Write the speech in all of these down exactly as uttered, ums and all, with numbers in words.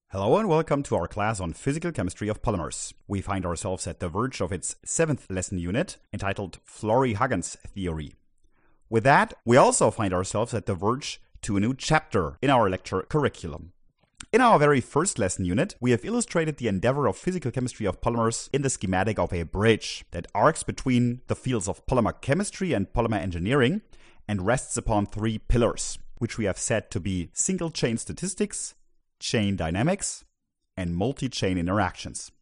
Hello and welcome to our class on physical chemistry of polymers. We find ourselves at the verge of its seventh lesson unit, entitled Flory-Huggins theory. With that, we also find ourselves at the verge to a new chapter in our lecture curriculum. In our very first lesson unit, we have illustrated the endeavor of physical chemistry of polymers in the schematic of a bridge that arcs between the fields of polymer chemistry and polymer engineering and rests upon three pillars, which we have said to be single-chain statistics, chain dynamics, and multi-chain interactions.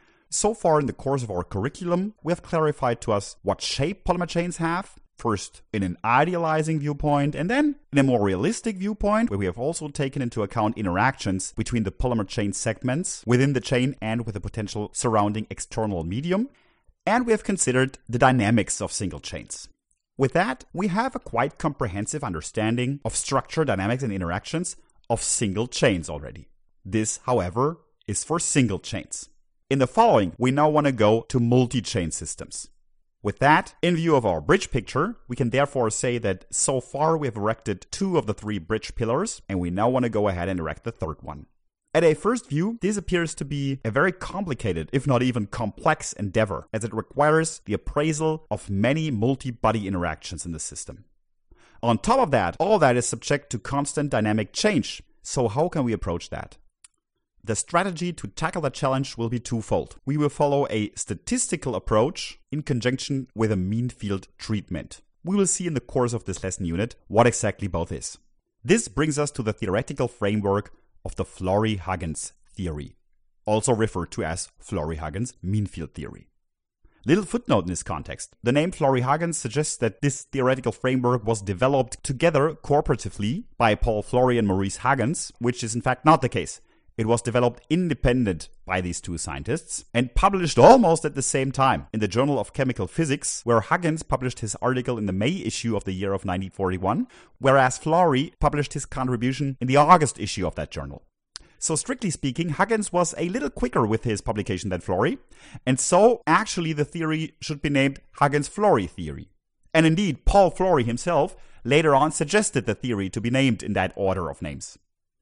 So far in the course of our curriculum, we have clarified to us what shape polymer chains have, first in an idealizing viewpoint, and then in a more realistic viewpoint, where we have also taken into account interactions between the polymer chain segments within the chain and with the potential surrounding external medium, and we have considered the dynamics of single chains. With that, we have a quite comprehensive understanding of structure, dynamics, and interactions of single chains already. This, however, is for single chains. In the following, we now want to go to multi-chain systems. With that, in view of our bridge picture, we can therefore say that so far we have erected two of the three bridge pillars, and we now want to go ahead and erect the third one. At a first view, this appears to be a very complicated, if not even complex endeavor, as it requires the appraisal of many multi-body interactions in the system. On top of that, all that is subject to constant dynamic change. So how can we approach that? The strategy to tackle the challenge will be twofold. We will follow a statistical approach in conjunction with a mean field treatment. We will see in the course of this lesson unit what exactly both is. This brings us to the theoretical framework of the Flory-Huggins theory, also referred to as Flory-Huggins mean field theory. Little footnote in this context. The name Flory-Huggins suggests that this theoretical framework was developed together cooperatively by Paul Flory and Maurice Huggins, which is in fact not the case. It was developed independent by these two scientists and published almost at the same time in the Journal of Chemical Physics, where Huggins published his article in the May issue of the year of nineteen forty-one, whereas Flory published his contribution in the August issue of that journal. So strictly speaking, Huggins was a little quicker with his publication than Flory, and so actually the theory should be named Huggins-Flory theory. And indeed, Paul Flory himself later on suggested the theory to be named in that order of names.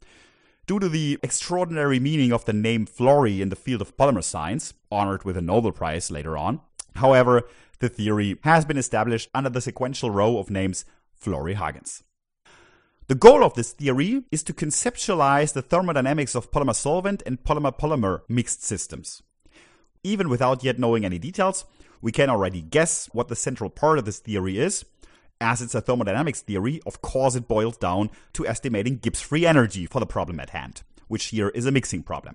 Due to the extraordinary meaning of the name Flory in the field of polymer science, honored with a Nobel Prize later on, however, the theory has been established under the sequential row of names Flory-Huggins. The goal of this theory is to conceptualize the thermodynamics of polymer-solvent and polymer-polymer mixed systems. Even without yet knowing any details, we can already guess what the central part of this theory is. As it's a thermodynamics theory, of course it boils down to estimating Gibbs free energy for the problem at hand, which here is a mixing problem.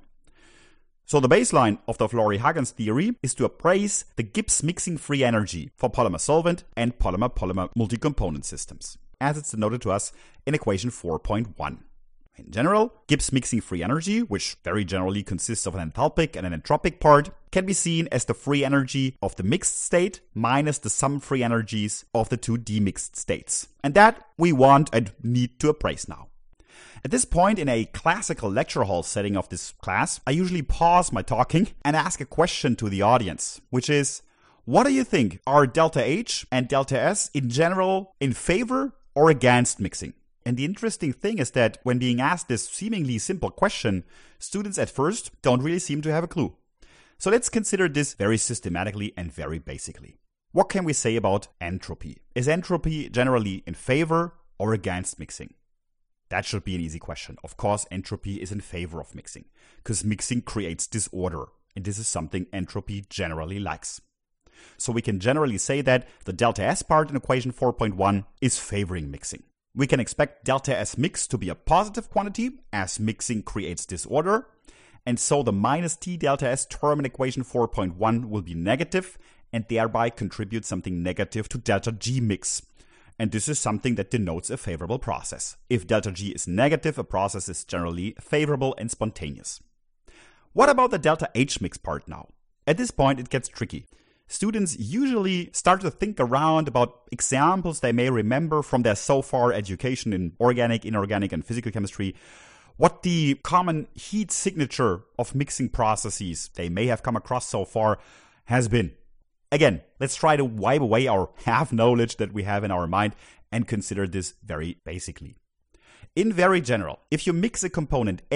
So the baseline of the Flory-Huggins theory is to appraise the Gibbs mixing free energy for polymer-solvent and polymer-polymer multi-component systems, as it's denoted to us in equation four point one. In general, Gibbs mixing free energy, which very generally consists of an enthalpic and an entropic part, can be seen as the free energy of the mixed state minus the sum free energies of the two demixed states. And that we want and need to appraise now. At this point in a classical lecture hall setting of this class, I usually pause my talking and ask a question to the audience, which is, what do you think? Are delta H and delta S in general in favor or against mixing? And the interesting thing is that when being asked this seemingly simple question, students at first don't really seem to have a clue. So let's consider this very systematically and very basically. What can we say about entropy? Is entropy generally in favor or against mixing? That should be an easy question. Of course, entropy is in favor of mixing, because mixing creates disorder, and this is something entropy generally likes. So we can generally say that the delta S part in equation four point one is favoring mixing. We can expect delta S mix to be a positive quantity, as mixing creates disorder, and so the minus T delta S term in equation four point one will be negative, and thereby contribute something negative to delta G mix. And this is something that denotes a favorable process. If delta G is negative, a process is generally favorable and spontaneous. What about the delta H mix part now? At this point, it gets tricky. Students usually start to think around about examples they may remember from their so far education in organic, inorganic, and physical chemistry, what the common heat signature of mixing processes they may have come across so far has been. Again, let's try to wipe away our half knowledge that we have in our mind and consider this very basically. In very general, if you mix a component A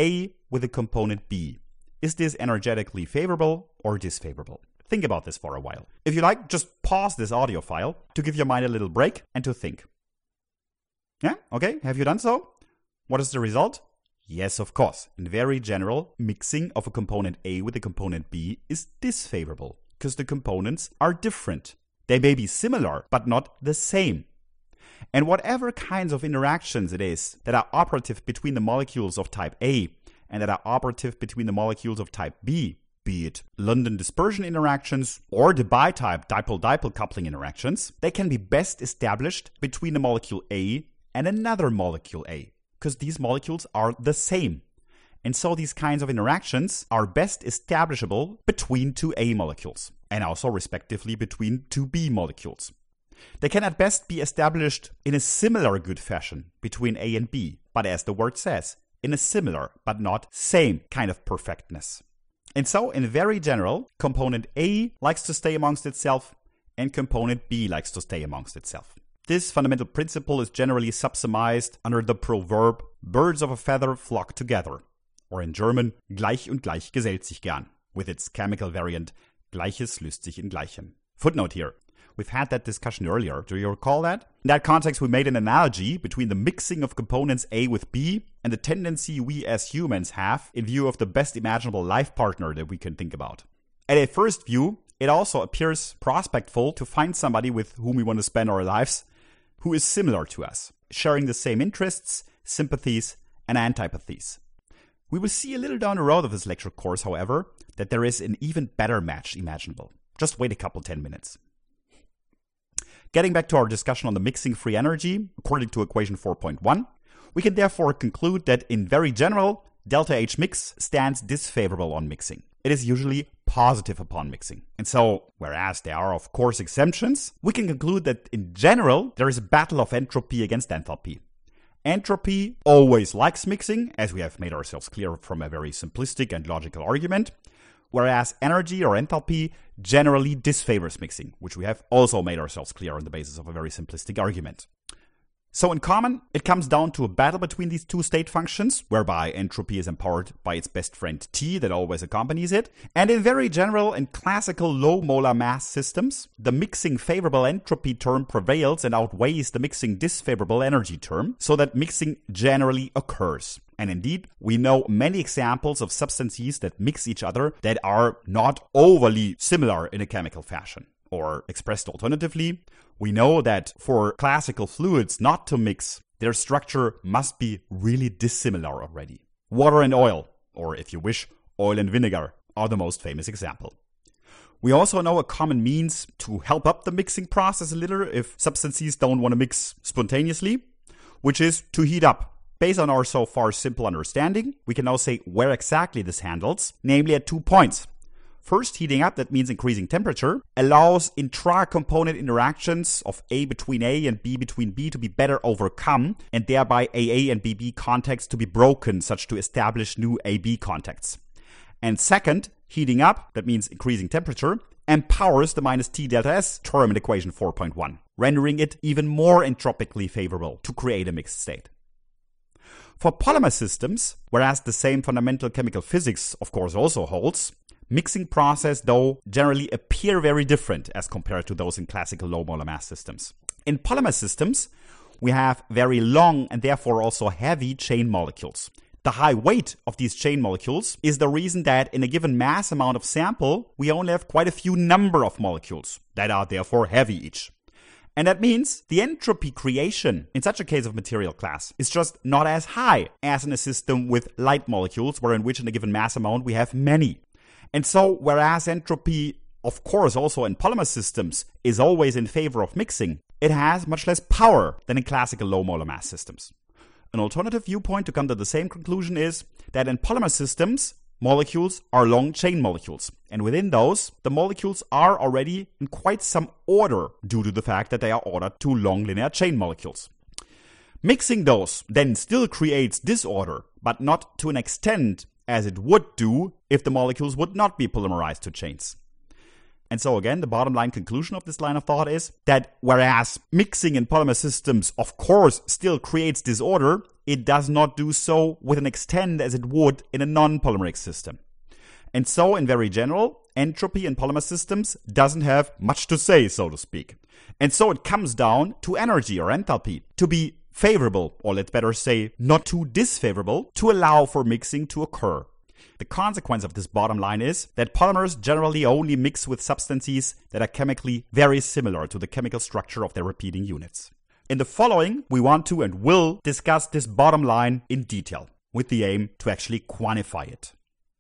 with the component B. Is this energetically favorable or disfavorable? Think about this for a while. If you like, just pause this audio file to give your mind a little break and to think. Yeah, okay, have you done so? What is the result? Yes, of course. In very general, mixing of a component A with a component B is disfavorable because the components are different. They may be similar, but not the same. And whatever kinds of interactions it is that are operative between the molecules of type A and that are operative between the molecules of type B, be it London dispersion interactions or the bi-type dipole-dipole coupling interactions, they can be best established between the molecule A and another molecule A, because these molecules are the same. And so these kinds of interactions are best establishable between two A molecules, and also respectively between two B molecules. They can at best be established in a similar good fashion between A and B, but as the word says, in a similar but not same kind of perfectness. And so, in very general, component A likes to stay amongst itself, and component B likes to stay amongst itself. This fundamental principle is generally subsumized under the proverb, birds of a feather flock together, or in German, gleich und gleich gesellt sich gern, with its chemical variant, Gleiches löst sich in Gleichem. Footnote here. We've had that discussion earlier. Do you recall that? In that context, we made an analogy between the mixing of components A with B and the tendency we as humans have in view of the best imaginable life partner that we can think about. At a first view, it also appears prospectful to find somebody with whom we want to spend our lives who is similar to us, sharing the same interests, sympathies, and antipathies. We will see a little down the road of this lecture course, however, that there is an even better match imaginable. Just wait a couple ten minutes. Getting back to our discussion on the mixing free energy, according to equation four point one, we can therefore conclude that in very general, delta H mix stands disfavorable on mixing. It is usually positive upon mixing. And so, whereas there are of course exemptions, we can conclude that in general, there is a battle of entropy against enthalpy. Entropy always likes mixing, as we have made ourselves clear from a very simplistic and logical argument, whereas energy or enthalpy generally disfavors mixing, which we have also made ourselves clear on the basis of a very simplistic argument. So in common, it comes down to a battle between these two state functions, whereby entropy is empowered by its best friend T that always accompanies it. And in very general and classical low molar mass systems, the mixing favorable entropy term prevails and outweighs the mixing disfavorable energy term, so that mixing generally occurs. And indeed, we know many examples of substances that mix each other that are not overly similar in a chemical fashion. Or expressed alternatively, we know that for classical fluids not to mix, their structure must be really dissimilar already. Water and oil, or if you wish, oil and vinegar, are the most famous example. We also know a common means to help up the mixing process a little if substances don't want to mix spontaneously, which is to heat up. Based on our so far simple understanding, we can now say where exactly this handles, namely at two points. First, heating up, that means increasing temperature, allows intra-component interactions of A between A and B between B to be better overcome, and thereby A A and B B contacts to be broken, such to establish new A B contacts. And second, heating up, that means increasing temperature, empowers the minus T delta S term in equation four point one, rendering it even more entropically favorable to create a mixed state. For polymer systems, whereas the same fundamental chemical physics of course also holds, mixing process, though, generally appear very different as compared to those in classical low molar mass systems. In polymer systems, we have very long and therefore also heavy chain molecules. The high weight of these chain molecules is the reason that in a given mass amount of sample, we only have quite a few number of molecules that are therefore heavy each. And that means the entropy creation in such a case of material class is just not as high as in a system with light molecules, where in which in a given mass amount we have many. And so, whereas entropy, of course, also in polymer systems, is always in favor of mixing, it has much less power than in classical low molar mass systems. An alternative viewpoint to come to the same conclusion is that in polymer systems, molecules are long chain molecules. And within those, the molecules are already in quite some order due to the fact that they are ordered to long linear chain molecules. Mixing those then still creates disorder, but not to an extent as it would do if the molecules would not be polymerized to chains. And so again, the bottom line conclusion of this line of thought is that whereas mixing in polymer systems, of course, still creates disorder, it does not do so with an extent as it would in a non-polymeric system. And so, in very general, entropy in polymer systems doesn't have much to say, so to speak. And so it comes down to energy or enthalpy to be favorable, or let's better say, not too disfavorable, to allow for mixing to occur. The consequence of this bottom line is that polymers generally only mix with substances that are chemically very similar to the chemical structure of their repeating units. In the following, we want to and will discuss this bottom line in detail, with the aim to actually quantify it.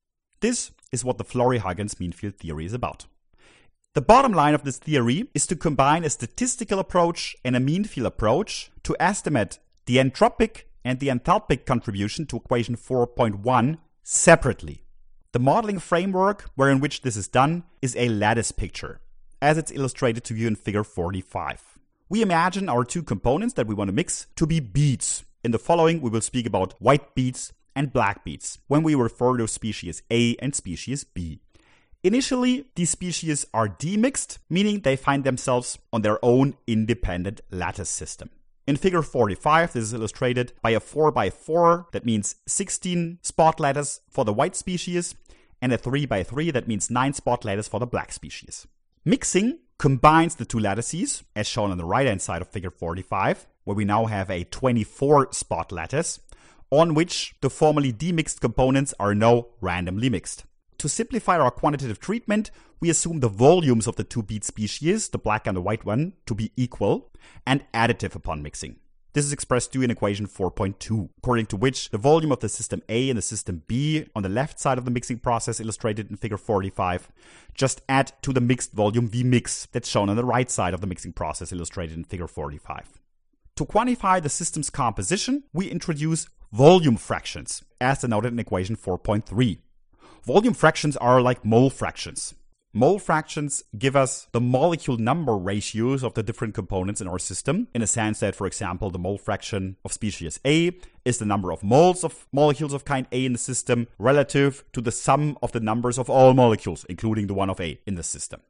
This is what the Flory-Huggins mean field theory is about. The bottom line of this theory is to combine a statistical approach and a mean field approach to estimate the entropic and the enthalpic contribution to equation four point one separately. The modeling framework wherein which this is done is a lattice picture, as it's illustrated to you in figure forty-five. We imagine our two components that we want to mix to be beads. In the following, we will speak about white beads and black beads when we refer to species A and species B. Initially, these species are demixed, meaning they find themselves on their own independent lattice system. In figure forty-five, this is illustrated by a four by four, that means sixteen spot lattice for the white species, and a three by three, that means nine spot lattice for the black species. Mixing combines the two lattices, as shown on the right-hand side of figure forty-five, where we now have a twenty-four spot lattice, on which the formerly demixed components are now randomly mixed. To simplify our quantitative treatment, we assume the volumes of the two bead species, the black and the white one, to be equal and additive upon mixing. This is expressed to you in equation four point two, according to which the volume of the system A and the system B on the left side of the mixing process illustrated in figure forty-five just add to the mixed volume V mix that's shown on the right side of the mixing process illustrated in figure forty-five. To quantify the system's composition, we introduce volume fractions, as denoted in equation four point three. Volume fractions are like mole fractions. Mole fractions give us the molecule number ratios of the different components in our system, in a sense that, for example, the mole fraction of species A is the number of moles of molecules of kind A in the system relative to the sum of the numbers of all molecules, including the one of A in the system.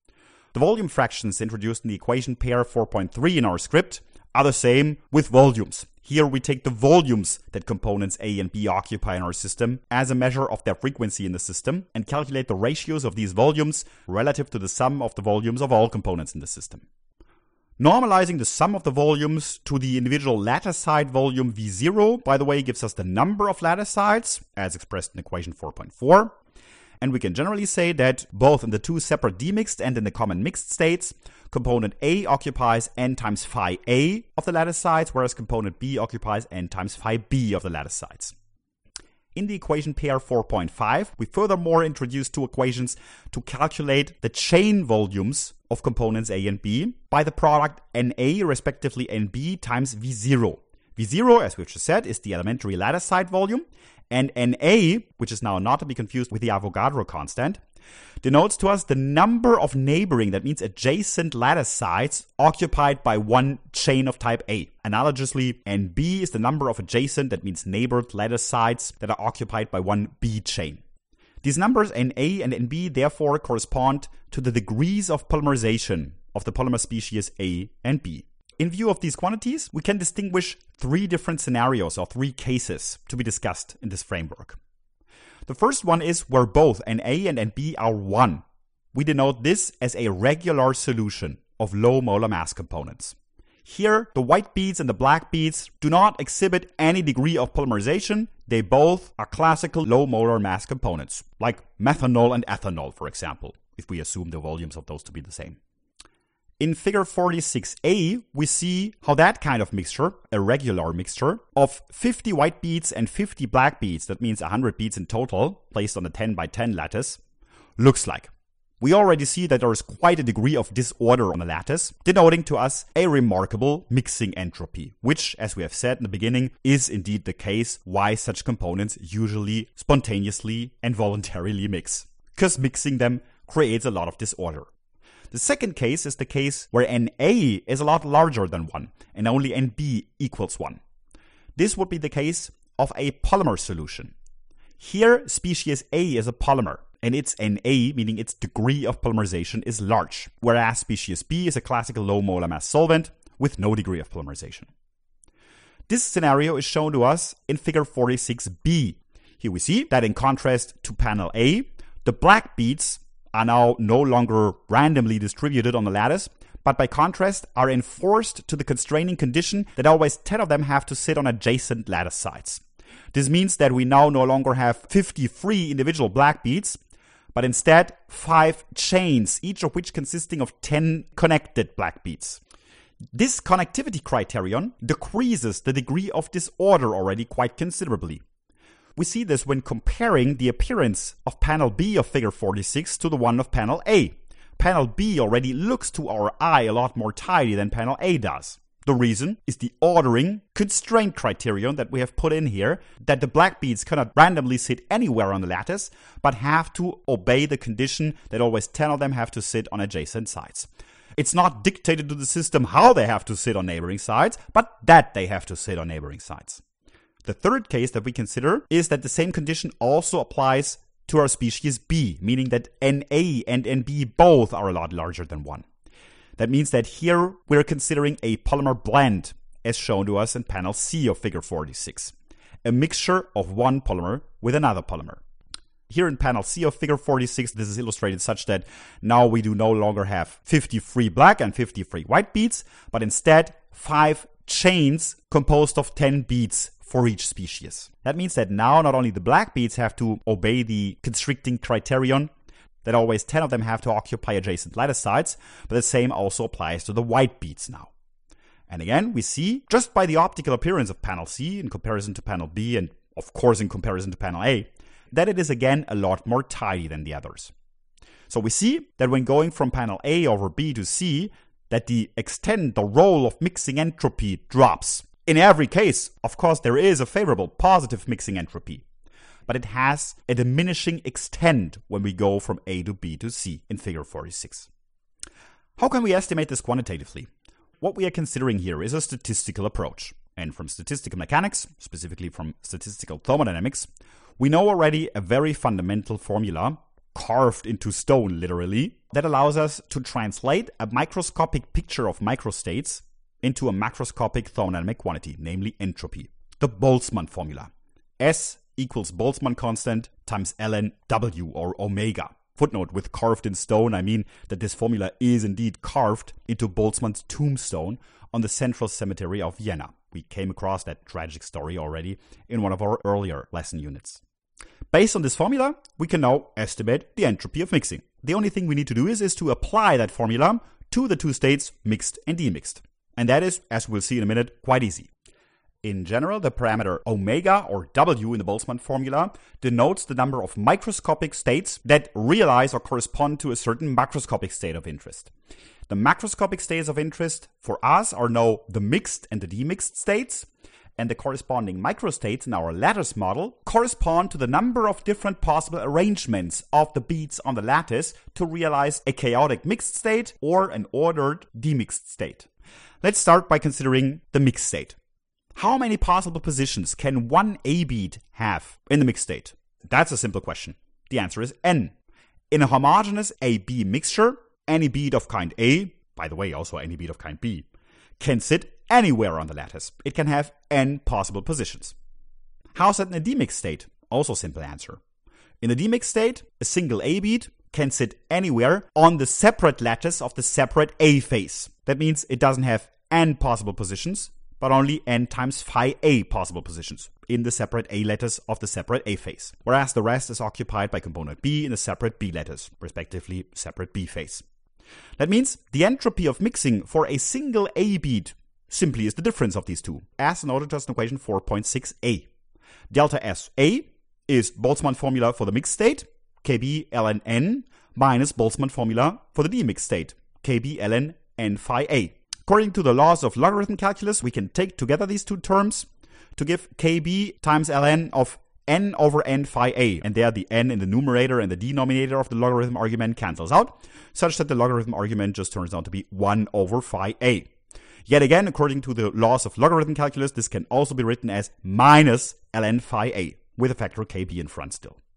The volume fractions introduced in the equation pair four point three in our script are the same with volumes. Here we take the volumes that components A and B occupy in our system as a measure of their frequency in the system and calculate the ratios of these volumes relative to the sum of the volumes of all components in the system. Normalizing the sum of the volumes to the individual lattice side volume V zero, by the way, gives us the number of lattice sides, as expressed in equation four point four. And we can generally say that both in the two separate demixed and in the common mixed states, component A occupies n times phi A of the lattice sides, whereas component B occupies n times phi B of the lattice sides. In the equation pair four point five, we furthermore introduce two equations to calculate the chain volumes of components A and B by the product N A, respectively N B, times V zero. V zero, as we've just said, is the elementary lattice side volume, and N A, which is now not to be confused with the Avogadro constant, denotes to us the number of neighboring, that means adjacent lattice sides occupied by one chain of type A. Analogously, N B is the number of adjacent, that means neighbored lattice sides that are occupied by one B chain. These numbers N A and N B therefore correspond to the degrees of polymerization of the polymer species A and B. In view of these quantities, we can distinguish three different scenarios or three cases to be discussed in this framework. The first one is where both N A and N B are one. We denote this as a regular solution of low molar mass components. Here, the white beads and the black beads do not exhibit any degree of polymerization. They both are classical low molar mass components, like methanol and ethanol, for example, if we assume the volumes of those to be the same. In figure forty-six A, we see how that kind of mixture, a regular mixture, of fifty white beads and fifty black beads, that means one hundred beads in total, placed on a ten by ten lattice, looks like. We already see that there is quite a degree of disorder on the lattice, denoting to us a remarkable mixing entropy, which, as we have said in the beginning, is indeed the case why such components usually spontaneously and voluntarily mix, because mixing them creates a lot of disorder. The second case is the case where N A is a lot larger than one and only N B equals one. This would be the case of a polymer solution. Here, species A is a polymer, and its N A, meaning its degree of polymerization, is large, whereas species B is a classical low molar mass solvent with no degree of polymerization. This scenario is shown to us in figure forty-six b. Here we see that in contrast to panel A, the black beads are now no longer randomly distributed on the lattice, but by contrast are enforced to the constraining condition that always ten of them have to sit on adjacent lattice sides. This means that we now no longer have fifty-three individual black beads, but instead five chains, each of which consisting of ten connected black beads. This connectivity criterion decreases the degree of disorder already quite considerably. We see this when comparing the appearance of panel B of figure forty-six to the one of panel A. Panel B already looks to our eye a lot more tidy than panel A does. The reason is the ordering constraint criterion that we have put in here, that the black beads cannot randomly sit anywhere on the lattice, but have to obey the condition that always ten of them have to sit on adjacent sides. It's not dictated to the system how they have to sit on neighboring sides, but that they have to sit on neighboring sides. The third case that we consider is that the same condition also applies to our species B, meaning that N A and N B both are a lot larger than one. That means that here we're considering a polymer blend, as shown to us in panel C of figure forty-six, a mixture of one polymer with another polymer. Here in panel C of figure forty-six, this is illustrated such that now we do no longer have fifty-three black and fifty-three white beads, but instead five chains composed of ten beads for each species. That means that now not only the black beads have to obey the constricting criterion, that always ten of them have to occupy adjacent lattice sides, but the same also applies to the white beads now. And again, we see, just by the optical appearance of panel C in comparison to panel B, and of course in comparison to panel A, that it is again a lot more tidy than the others. So we see that when going from panel A over B to C, that the extent, the role of mixing entropy drops. In every case, of course, there is a favorable positive mixing entropy, but it has a diminishing extent when we go from A to B to C in figure forty-six. How can we estimate this quantitatively? What we are considering here is a statistical approach. And from statistical mechanics, specifically from statistical thermodynamics, we know already a very fundamental formula, carved into stone literally, that allows us to translate a microscopic picture of microstates into a macroscopic thermodynamic quantity, namely entropy. The Boltzmann formula. S equals Boltzmann constant times ln W or omega. Footnote, with carved in stone, I mean that this formula is indeed carved into Boltzmann's tombstone on the Central Cemetery of Vienna. We came across that tragic story already in one of our earlier lesson units. Based on this formula, we can now estimate the entropy of mixing. The only thing we need to do is, is to apply that formula to the two states mixed and demixed. And that is, as we'll see in a minute, quite easy. In general, the parameter omega, or W in the Boltzmann formula, denotes the number of microscopic states that realize or correspond to a certain macroscopic state of interest. The macroscopic states of interest for us are now the mixed and the demixed states, and the corresponding microstates in our lattice model correspond to the number of different possible arrangements of the beads on the lattice to realize a chaotic mixed state or an ordered demixed state. Let's start by considering the mixed state. How many possible positions can one A bead have in the mixed state? That's a simple question. The answer is n. In a homogeneous A B mixture, any bead of kind A, by the way also any bead of kind B, can sit anywhere on the lattice. It can have n possible positions. How's that in a demixed state? Also simple answer. In a demixed state, a single A bead can sit anywhere on the separate lattice of the separate A face. That means it doesn't have n possible positions, but only n times phi A possible positions in the separate A lattice of the separate A face, whereas the rest is occupied by component B in the separate B lattice, respectively separate B face. That means the entropy of mixing for a single A bead simply is the difference of these two, as noted just in equation four point six a. Delta S A is Boltzmann formula for the mixed state, K B ln n, minus Boltzmann formula for the demixed state, K B ln n phi A. According to the laws of logarithm calculus, we can take together these two terms to give K B times ln of n over n phi A, and there the n in the numerator and the denominator of the logarithm argument cancels out, such that the logarithm argument just turns out to be one over phi A. Yet again, according to the laws of logarithm calculus, this can also be written as minus ln phi A, with a factor K B in front still.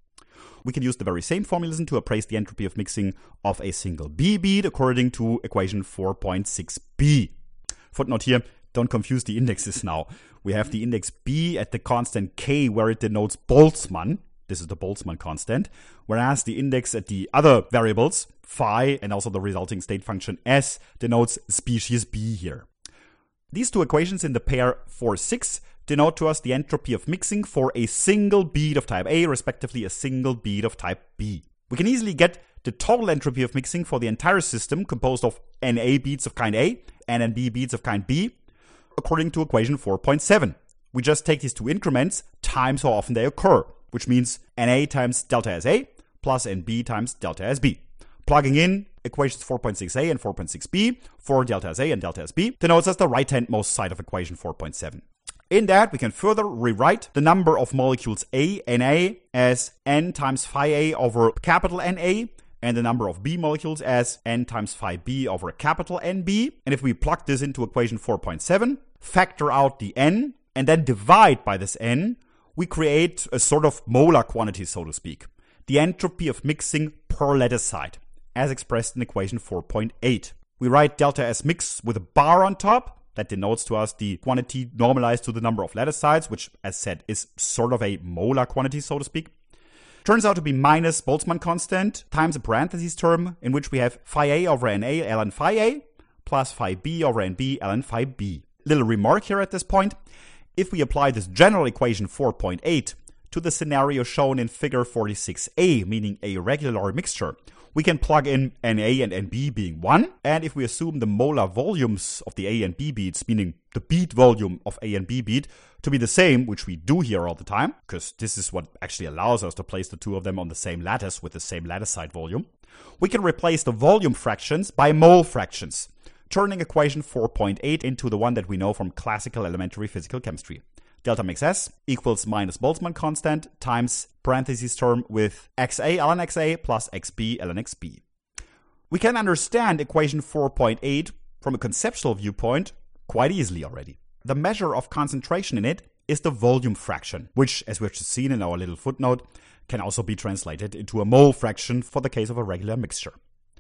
we can use the very same formalism to appraise the entropy of mixing of a single B bead according to equation four point six b. Footnote here, don't confuse the indexes now. We have the index B at the constant K where it denotes Boltzmann. This is the Boltzmann constant. Whereas the index at the other variables, phi, and also the resulting state function S, denotes species B here. These two equations in the pair four, six denote to us the entropy of mixing for a single bead of type A, respectively a single bead of type B. We can easily get the total entropy of mixing for the entire system composed of N A beads of kind A and N B beads of kind B according to equation four point seven. We just take these two increments times how often they occur, which means N A times delta S A plus N B times delta S B. Plugging in equations four point six a and four point six b for delta S A and delta S B denotes us the right-handmost side of equation four point seven. In that, we can further rewrite the number of molecules A, N A, as N times phi A over capital N A, and the number of B molecules as N times phi B over capital N B. And if we plug this into equation four point seven, factor out the N, and then divide by this N, we create a sort of molar quantity, so to speak. The entropy of mixing per lattice side, as expressed in equation four point eight. We write delta S mix with a bar on top. That denotes to us the quantity normalized to the number of lattice sides, which, as said, is sort of a molar quantity, so to speak. Turns out to be minus Boltzmann constant times a parentheses term in which we have phi A over N A ln phi A plus phi B over N B ln phi B. Little remark here at this point. If we apply this general equation four point eight to the scenario shown in figure forty-six a, meaning a regular mixture, we can plug in N A and N B being one, and if we assume the molar volumes of the A and B beads, meaning the bead volume of A and B bead, to be the same, which we do here all the time, because this is what actually allows us to place the two of them on the same lattice with the same lattice side volume, we can replace the volume fractions by mole fractions, turning equation four point eight into the one that we know from classical elementary physical chemistry. Delta mix S equals minus Boltzmann constant times parentheses term with xa ln xa plus xb ln xb. We can understand equation four point eight from a conceptual viewpoint quite easily already. The measure of concentration in it is the volume fraction, which, as we've just seen in our little footnote, can also be translated into a mole fraction for the case of a regular mixture.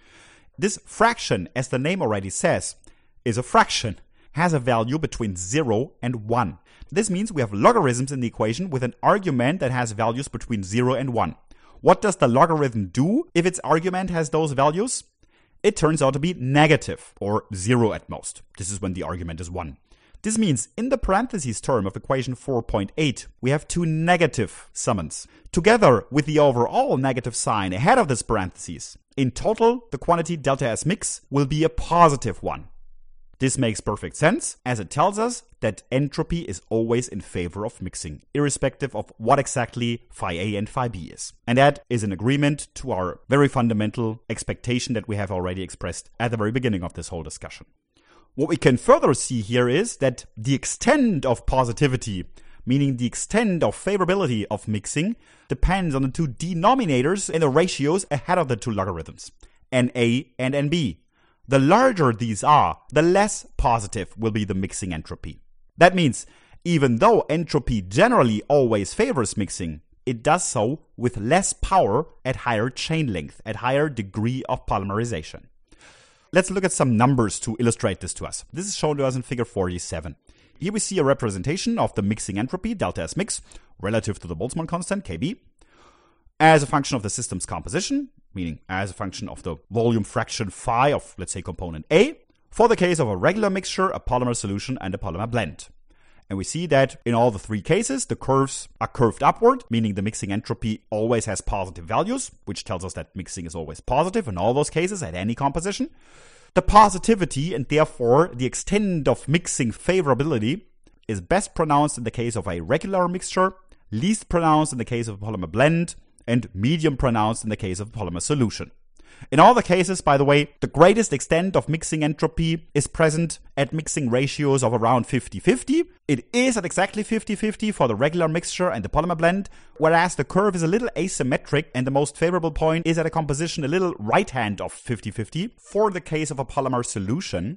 This fraction, as the name already says, is a fraction, has a value between zero and one. This means we have logarithms in the equation with an argument that has values between zero and one. What does the logarithm do if its argument has those values? It turns out to be negative, or zero at most. This is when the argument is one. This means in the parentheses term of equation four point eight, we have two negative summons, together with the overall negative sign ahead of this parentheses. In total, the quantity delta S mix will be a positive one. This makes perfect sense, as it tells us that entropy is always in favor of mixing, irrespective of what exactly phi A and phi B is. And that is in agreement to our very fundamental expectation that we have already expressed at the very beginning of this whole discussion. What we can further see here is that the extent of positivity, meaning the extent of favorability of mixing, depends on the two denominators in the ratios ahead of the two logarithms, N A and N B. The larger these are, the less positive will be the mixing entropy. That means, even though entropy generally always favors mixing, it does so with less power at higher chain length, at higher degree of polymerization. Let's look at some numbers to illustrate this to us. This is shown to us in figure forty-seven. Here we see a representation of the mixing entropy, delta S mix, relative to the Boltzmann constant, K B, as a function of the system's composition, meaning as a function of the volume fraction phi of, let's say, component A, for the case of a regular mixture, a polymer solution, and a polymer blend. And we see that in all the three cases, the curves are curved upward, meaning the mixing entropy always has positive values, which tells us that mixing is always positive in all those cases at any composition. The positivity, and therefore the extent of mixing favorability, is best pronounced in the case of a regular mixture, least pronounced in the case of a polymer blend, and medium pronounced in the case of a polymer solution. In all the cases, by the way, the greatest extent of mixing entropy is present at mixing ratios of around fifty-fifty. It is at exactly fifty-fifty for the regular mixture and the polymer blend, whereas the curve is a little asymmetric and the most favorable point is at a composition a little right hand of fifty-fifty for the case of a polymer solution.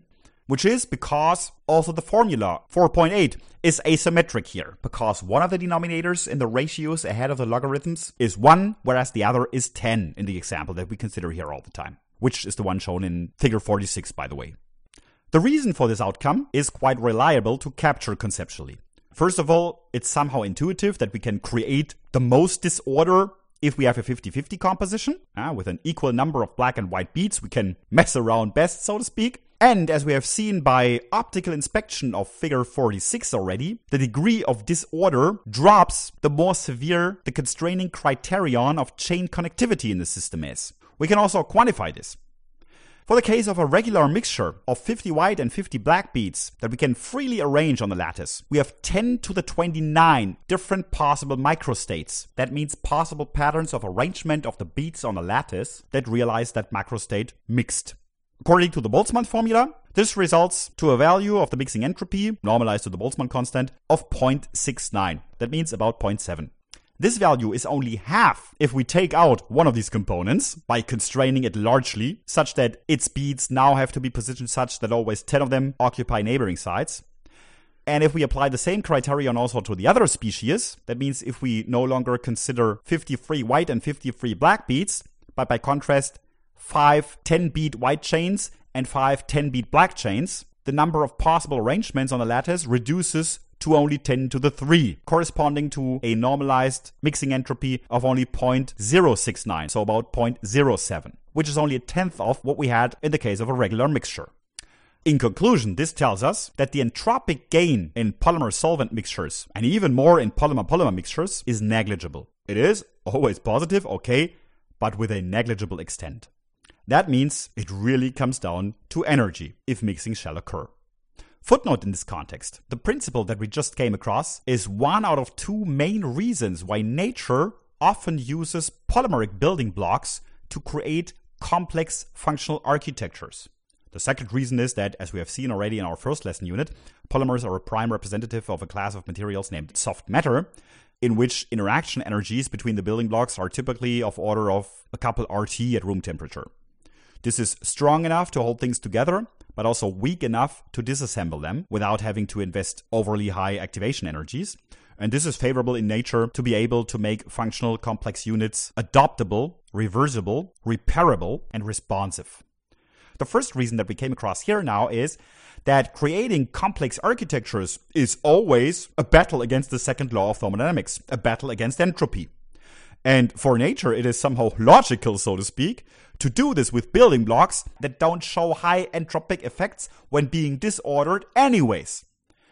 which is because also the formula four point eight is asymmetric here, because one of the denominators in the ratios ahead of the logarithms is one, whereas the other is ten in the example that we consider here all the time, which is the one shown in figure forty-six, by the way. The reason for this outcome is quite reliable to capture conceptually. First of all, it's somehow intuitive that we can create the most disorder if we have a fifty-fifty composition. Uh, with an equal number of black and white beads, we can mess around best, so to speak. And as we have seen by optical inspection of figure forty-six already, the degree of disorder drops the more severe the constraining criterion of chain connectivity in the system is. We can also quantify this. For the case of a regular mixture of fifty white and fifty black beads that we can freely arrange on the lattice, we have ten to the twenty-nine different possible microstates. That means possible patterns of arrangement of the beads on the lattice that realize that macrostate mixed. According to the Boltzmann formula, this results to a value of the mixing entropy, normalized to the Boltzmann constant, of zero point six nine. That means about zero point seven. This value is only half if we take out one of these components by constraining it largely, such that its beads now have to be positioned such that always ten of them occupy neighboring sides. And if we apply the same criterion also to the other species, that means if we no longer consider fifty-three white and fifty-three black beads, but by contrast five ten-bead white chains and five ten-bead black chains, the number of possible arrangements on the lattice reduces to only ten to the three, corresponding to a normalized mixing entropy of only zero point zero six nine, so about zero point zero seven, which is only a tenth of what we had in the case of a regular mixture. In conclusion, this tells us that the entropic gain in polymer-solvent mixtures, and even more in polymer-polymer mixtures, is negligible. It is always positive, okay, but with a negligible extent. That means it really comes down to energy if mixing shall occur. Footnote in this context, the principle that we just came across is one out of two main reasons why nature often uses polymeric building blocks to create complex functional architectures. The second reason is that, as we have seen already in our first lesson unit, polymers are a prime representative of a class of materials named soft matter, in which interaction energies between the building blocks are typically of order of a couple R T at room temperature. This is strong enough to hold things together, but also weak enough to disassemble them without having to invest overly high activation energies. And this is favorable in nature to be able to make functional complex units adoptable, reversible, repairable, and responsive. The first reason that we came across here now is that creating complex architectures is always a battle against the second law of thermodynamics, a battle against entropy. And for nature, it is somehow logical, so to speak, to do this with building blocks that don't show high entropic effects when being disordered anyways.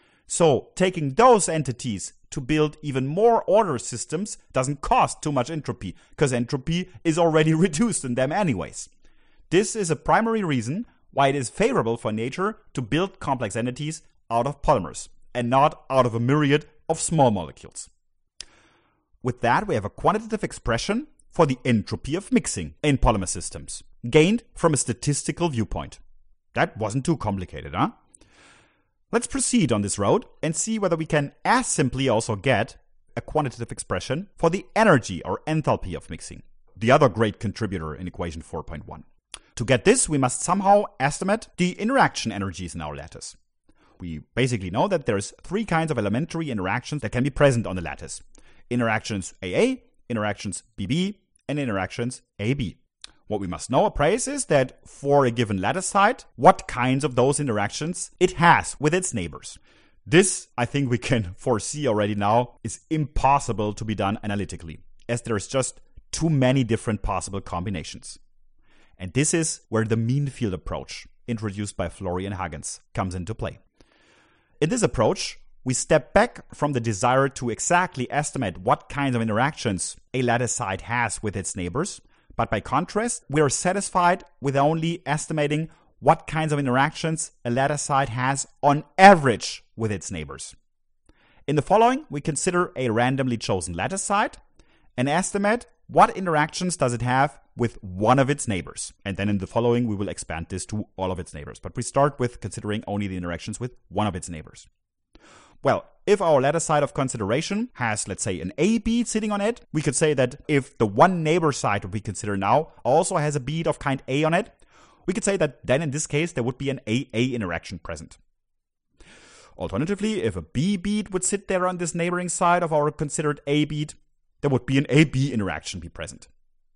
So taking those entities to build even more order systems doesn't cost too much entropy, because entropy is already reduced in them anyways. This is a primary reason why it is favorable for nature to build complex entities out of polymers and not out of a myriad of small molecules. With that, we have a quantitative expression for the entropy of mixing in polymer systems, gained from a statistical viewpoint. That wasn't too complicated, huh? Let's proceed on this road and see whether we can as simply also get a quantitative expression for the energy or enthalpy of mixing, the other great contributor in equation four point one. To get this, we must somehow estimate the interaction energies in our lattice. We basically know that there's three kinds of elementary interactions that can be present on the lattice. Interactions A A, interactions B B, and interactions A B. What we must know appraise is that for a given lattice site, what kinds of those interactions it has with its neighbors. This, I think we can foresee already now, is impossible to be done analytically, as there's just too many different possible combinations. And this is where the mean field approach, introduced by Flory and Huggins, comes into play. In this approach, we step back from the desire to exactly estimate what kinds of interactions a lattice site has with its neighbors, but by contrast, we are satisfied with only estimating what kinds of interactions a lattice site has on average with its neighbors. In the following, we consider a randomly chosen lattice site and estimate what interactions does it have with one of its neighbors. And then in the following, we will expand this to all of its neighbors. But we start with considering only the interactions with one of its neighbors. Well, if our lattice site of consideration has, let's say, an A bead sitting on it, we could say that if the one neighbor site that we consider now also has a bead of kind A on it, we could say that then in this case there would be an A A interaction present. Alternatively, if a B bead would sit there on this neighboring side of our considered A bead, there would be an A B interaction be present.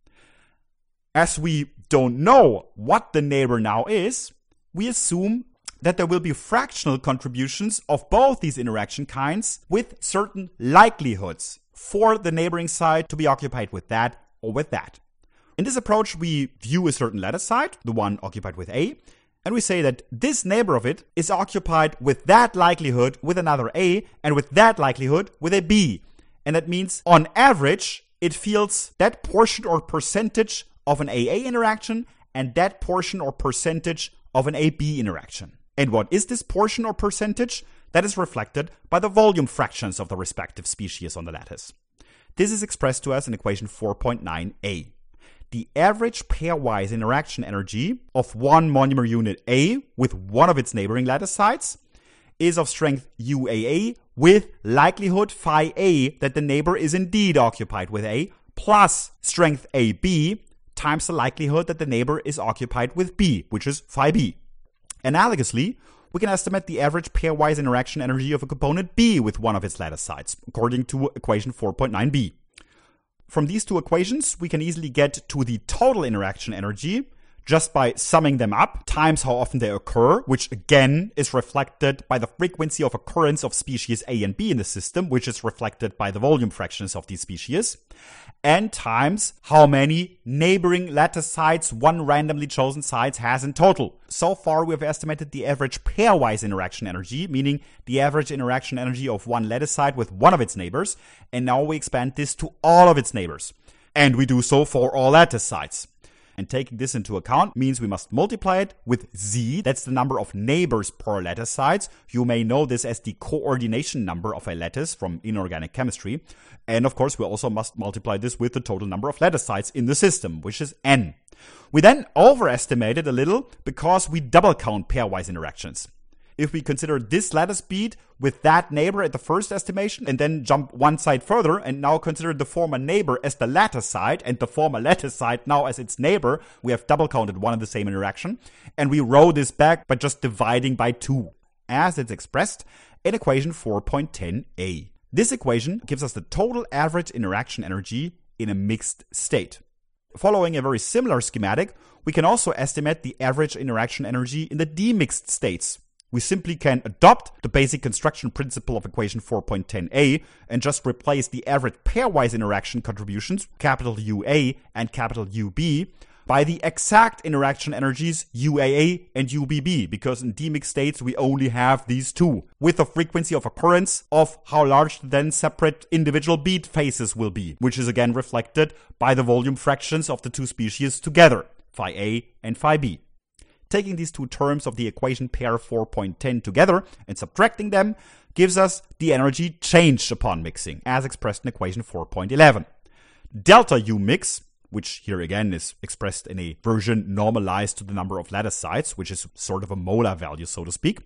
As we don't know what the neighbor now is, we assume that there will be fractional contributions of both these interaction kinds with certain likelihoods for the neighboring side to be occupied with that or with that. In this approach, we view a certain lattice side, the one occupied with A, and we say that this neighbor of it is occupied with that likelihood with another A and with that likelihood with a B. And that means on average, it feels that portion or percentage of an A A interaction and that portion or percentage of an A B interaction. And what is this portion or percentage? That is reflected by the volume fractions of the respective species on the lattice. This is expressed to us in equation four point nine a. The average pairwise interaction energy of one monomer unit A with one of its neighboring lattice sites is of strength U A A with likelihood phi A that the neighbor is indeed occupied with A plus strength A B times the likelihood that the neighbor is occupied with B, which is phi B. Analogously, we can estimate the average pairwise interaction energy of a component B with one of its lattice sites, according to equation four point nine b. From these two equations, we can easily get to the total interaction energy just by summing them up times how often they occur, which again is reflected by the frequency of occurrence of species A and B in the system, which is reflected by the volume fractions of these species, and times how many neighboring lattice sites one randomly chosen site has in total. So far, we have estimated the average pairwise interaction energy, meaning the average interaction energy of one lattice site with one of its neighbors, and now we expand this to all of its neighbors. And we do so for all lattice sites. And taking this into account means we must multiply it with Z, that's the number of neighbors per lattice sites. You may know this as the coordination number of a lattice from inorganic chemistry. And of course, we also must multiply this with the total number of lattice sites in the system, which is N. We then overestimated a little because we double count pairwise interactions. If we consider this lattice bead with that neighbor at the first estimation and then jump one side further and now consider the former neighbor as the lattice site and the former lattice site now as its neighbor, we have double counted one and the same interaction, and we roll this back by just dividing by two, as it's expressed in equation four point ten a. This equation gives us the total average interaction energy in a mixed state. Following a very similar schematic, we can also estimate the average interaction energy in the demixed states. We simply can adopt the basic construction principle of equation four point ten a and just replace the average pairwise interaction contributions, capital U A and capital U B, by the exact interaction energies U A A and U B B, because in demixed states we only have these two, with a frequency of occurrence of how large the then separate individual bead phases will be, which is again reflected by the volume fractions of the two species together, phi A and phi B. Taking these two terms of the equation pair four point ten together and subtracting them gives us the energy change upon mixing, as expressed in equation four point eleven. Delta U mix, which here again is expressed in a version normalized to the number of lattice sites, which is sort of a molar value, so to speak,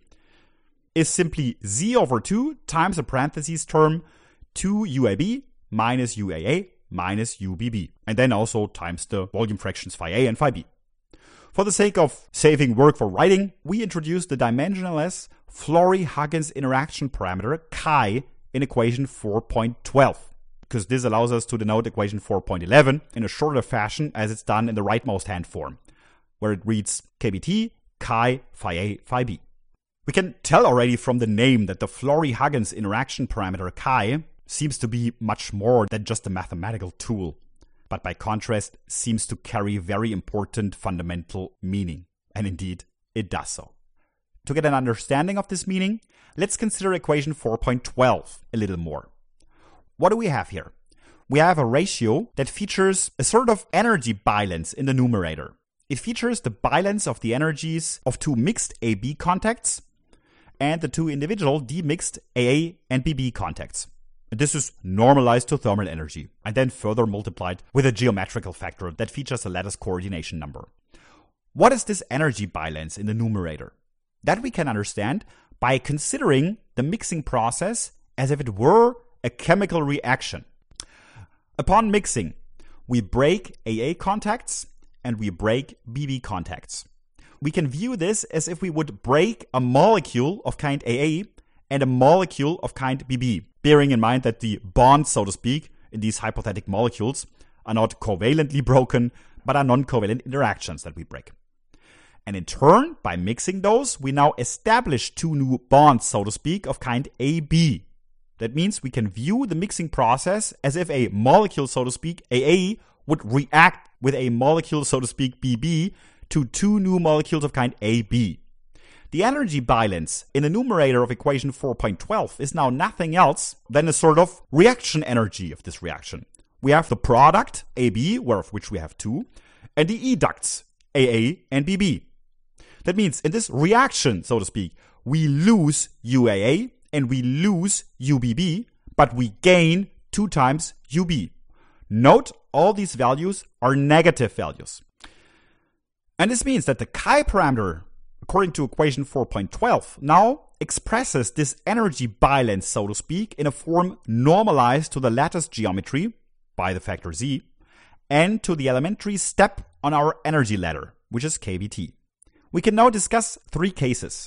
is simply Z over two times a parentheses term two U A B minus U A A minus U B B, and then also times the volume fractions phi A and phi B. For the sake of saving work for writing, we introduce the dimensionless Flory-Huggins interaction parameter chi in equation four point twelve, because this allows us to denote equation four point eleven in a shorter fashion as it's done in the rightmost hand form, where it reads K B T chi phi A phi B. We can tell already from the name that the Flory-Huggins interaction parameter chi seems to be much more than just a mathematical tool, but by contrast seems to carry very important fundamental meaning. And indeed, it does so. To get an understanding of this meaning, let's consider equation four point twelve a little more. What do we have here? We have a ratio that features a sort of energy balance in the numerator. It features the balance of the energies of two mixed A B contacts and the two individual demixed A A and B B contacts. This is normalized to thermal energy and then further multiplied with a geometrical factor that features a lattice coordination number. What is this energy balance in the numerator? That we can understand by considering the mixing process as if it were a chemical reaction. Upon mixing, we break A A contacts and we break B B contacts. we can view this as if we would break a molecule of kind A A and a molecule of kind B B, bearing in mind that the bonds, so to speak, in these hypothetical molecules are not covalently broken, but are non-covalent interactions that we break. And in turn, by mixing those, we now establish two new bonds, so to speak, of kind A B. That means we can view the mixing process as if a molecule, so to speak, A A, would react with a molecule, so to speak, B B, to two new molecules of kind A B. The energy balance in the numerator of equation four point twelve is now nothing else than a sort of reaction energy of this reaction. We have the product, A B, of which we have two, and the educts, A A and B B. That means in this reaction, so to speak, we lose U A A and we lose U B B, but we gain two times U B. Note, all these values are negative values. And this means that the chi parameter, according to equation four point twelve, now expresses this energy balance, so to speak, in a form normalized to the lattice geometry by the factor z and to the elementary step on our energy ladder, which is K B T. We can now discuss three cases.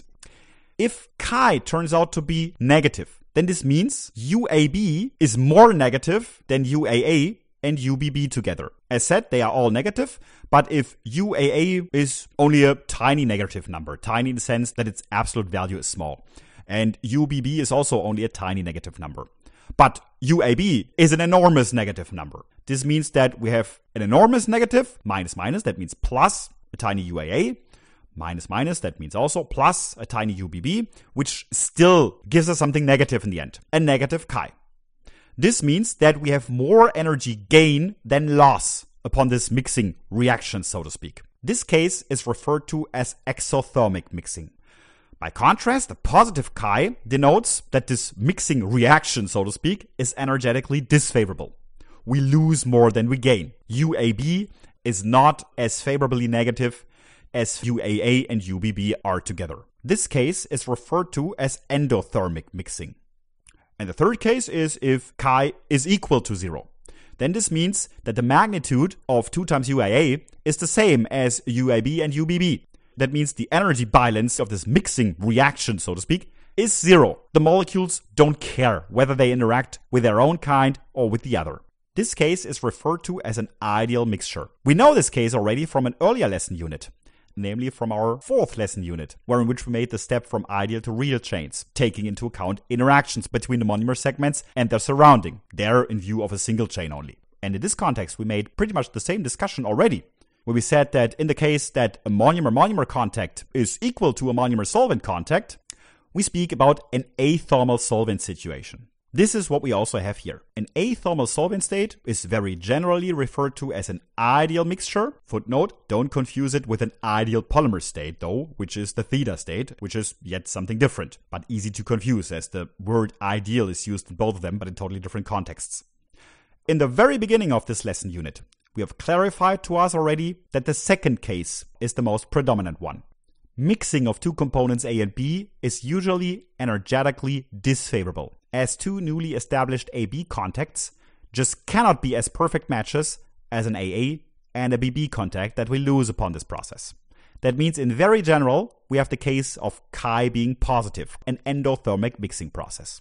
If chi turns out to be negative, then this means U A B is more negative than U A A and U B B together. As said, they are all negative, but if U A A is only a tiny negative number, tiny in the sense that its absolute value is small, and U B B is also only a tiny negative number. But U A B is an enormous negative number. This means that we have an enormous negative, minus minus, that means plus a tiny U A A, minus minus, that means also plus a tiny U B B, which still gives us something negative in the end, a negative chi. This means that we have more energy gain than loss upon this mixing reaction, so to speak. This case is referred to as exothermic mixing. By contrast, the positive chi denotes that this mixing reaction, so to speak, is energetically disfavorable. We lose more than we gain. U A B is not as favorably negative as U A A and U B B are together. This case is referred to as endothermic mixing. And the third case is if chi is equal to zero. Then this means that the magnitude of two times U A A is the same as U A B and U B B. That means the energy balance of this mixing reaction, so to speak, is zero. The molecules don't care whether they interact with their own kind or with the other. This case is referred to as an ideal mixture. We know this case already from an earlier lesson unit, namely from our fourth lesson unit, where in which we made the step from ideal to real chains, taking into account interactions between the monomer segments and their surrounding, there in view of a single chain only. And in this context, we made pretty much the same discussion already, where we said that in the case that a monomer-monomer contact is equal to a monomer-solvent contact, we speak about an athermal solvent situation. This is what we also have here. An athermal solvent state is very generally referred to as an ideal mixture. Footnote, don't confuse it with an ideal polymer state though, which is the theta state, which is yet something different, but easy to confuse as the word ideal is used in both of them, but in totally different contexts. In the very beginning of this lesson unit, we have clarified to us already that the second case is the most predominant one. Mixing of two components A and B is usually energetically disfavorable, as two newly established A B contacts just cannot be as perfect matches as an A A and a B B contact that we lose upon this process. That means in very general, we have the case of chi being positive, an endothermic mixing process.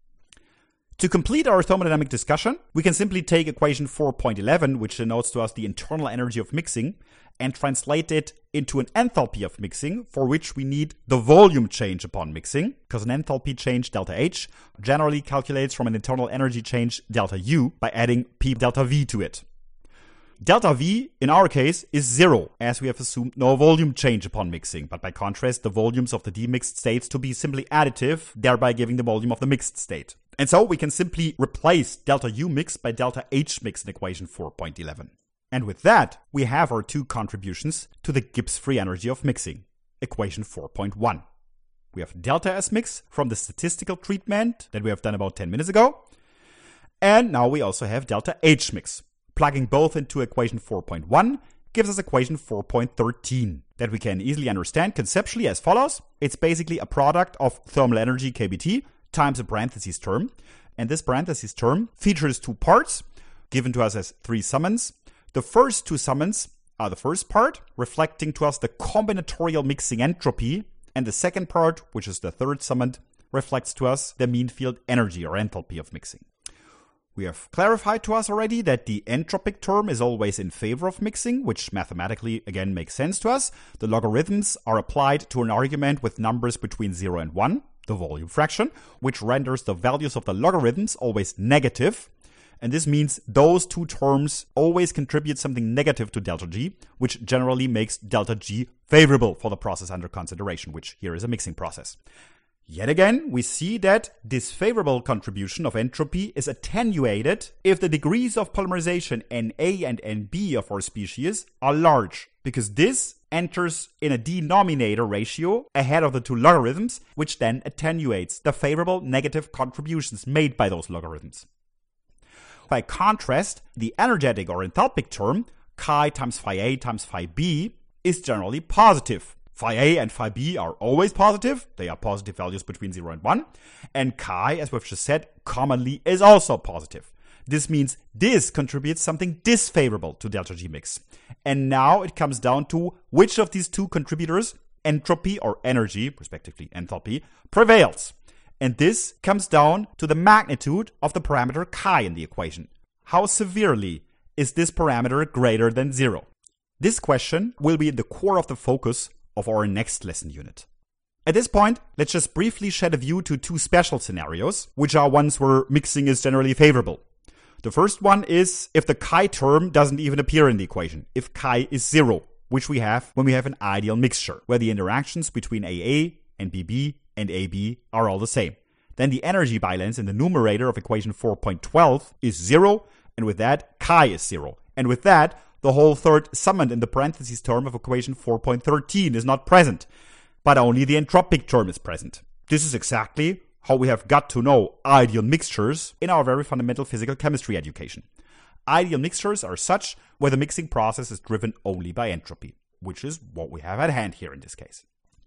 To complete our thermodynamic discussion, we can simply take equation four point eleven, which denotes to us the internal energy of mixing, and translate it into an enthalpy of mixing, for which we need the volume change upon mixing, because an enthalpy change delta H generally calculates from an internal energy change delta U by adding P delta V to it. Delta V, in our case, is zero, as we have assumed no volume change upon mixing, but by contrast, the volumes of the demixed states to be simply additive, thereby giving the volume of the mixed state. And so we can simply replace delta U mix by delta H mix in equation four point eleven. And with that, we have our two contributions to the Gibbs free energy of mixing, equation four point one. We have delta S mix from the statistical treatment that we have done about ten minutes ago. And now we also have delta H mix. Plugging both into equation four point one gives us equation four point thirteen that we can easily understand conceptually as follows. It's basically a product of thermal energy K B T times a parentheses term. And this parentheses term features two parts given to us as three summands. The first two summands are the first part, reflecting to us the combinatorial mixing entropy, and the second part, which is the third summand, reflects to us the mean field energy or enthalpy of mixing. We have clarified to us already that the entropic term is always in favor of mixing, which mathematically again makes sense to us. The logarithms are applied to an argument with numbers between zero and one, the volume fraction, which renders the values of the logarithms always negative. And this means those two terms always contribute something negative to delta G, which generally makes delta G favorable for the process under consideration, which here is a mixing process. Yet again, we see that this favorable contribution of entropy is attenuated if the degrees of polymerization N A and N B of our species are large, because this enters in a denominator ratio ahead of the two logarithms, which then attenuates the favorable negative contributions made by those logarithms. By contrast, the energetic or enthalpic term, chi times phi A times phi B, is generally positive. Phi A and phi B are always positive. They are positive values between zero and one. And chi, as we've just said, commonly is also positive. This means this contributes something disfavorable to delta G mix. And now it comes down to which of these two contributors, entropy or energy, respectively enthalpy, prevails. And this comes down to the magnitude of the parameter chi in the equation. How severely is this parameter greater than zero? This question will be in the core of the focus of our next lesson unit. At this point, let's just briefly shed a view to two special scenarios, which are ones where mixing is generally favorable. The first one is if the chi term doesn't even appear in the equation, if chi is zero, which we have when we have an ideal mixture, where the interactions between A A and B B and A B are all the same. Then the energy balance in the numerator of equation four point twelve is zero, and with that, chi is zero. And with that, the whole third summand in the parentheses term of equation four point thirteen is not present, but only the entropic term is present. This is exactly how we have got to know ideal mixtures in our very fundamental physical chemistry education. Ideal mixtures are such where the mixing process is driven only by entropy, which is what we have at hand here in this case.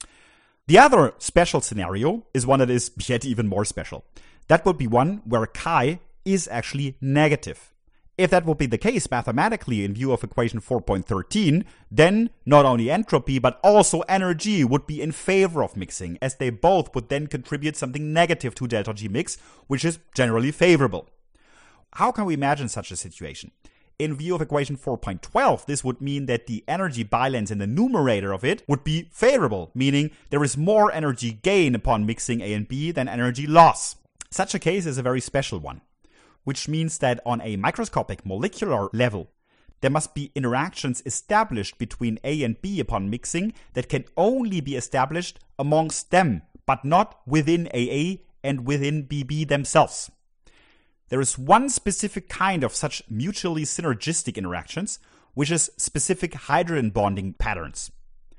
The other special scenario is one that is yet even more special. That would be one where chi is actually negative. If that would be the case mathematically in view of equation four point thirteen, then not only entropy but also energy would be in favor of mixing, as they both would then contribute something negative to delta G mix, which is generally favorable. How can we imagine such a situation? In view of equation four point twelve, this would mean that the energy balance in the numerator of it would be favorable, meaning there is more energy gain upon mixing A and B than energy loss. Such a case is a very special one, which means that on a microscopic molecular level, there must be interactions established between A and B upon mixing that can only be established amongst them, but not within A A and within B B themselves. There is one specific kind of such mutually synergistic interactions, which is specific hydrogen bonding patterns.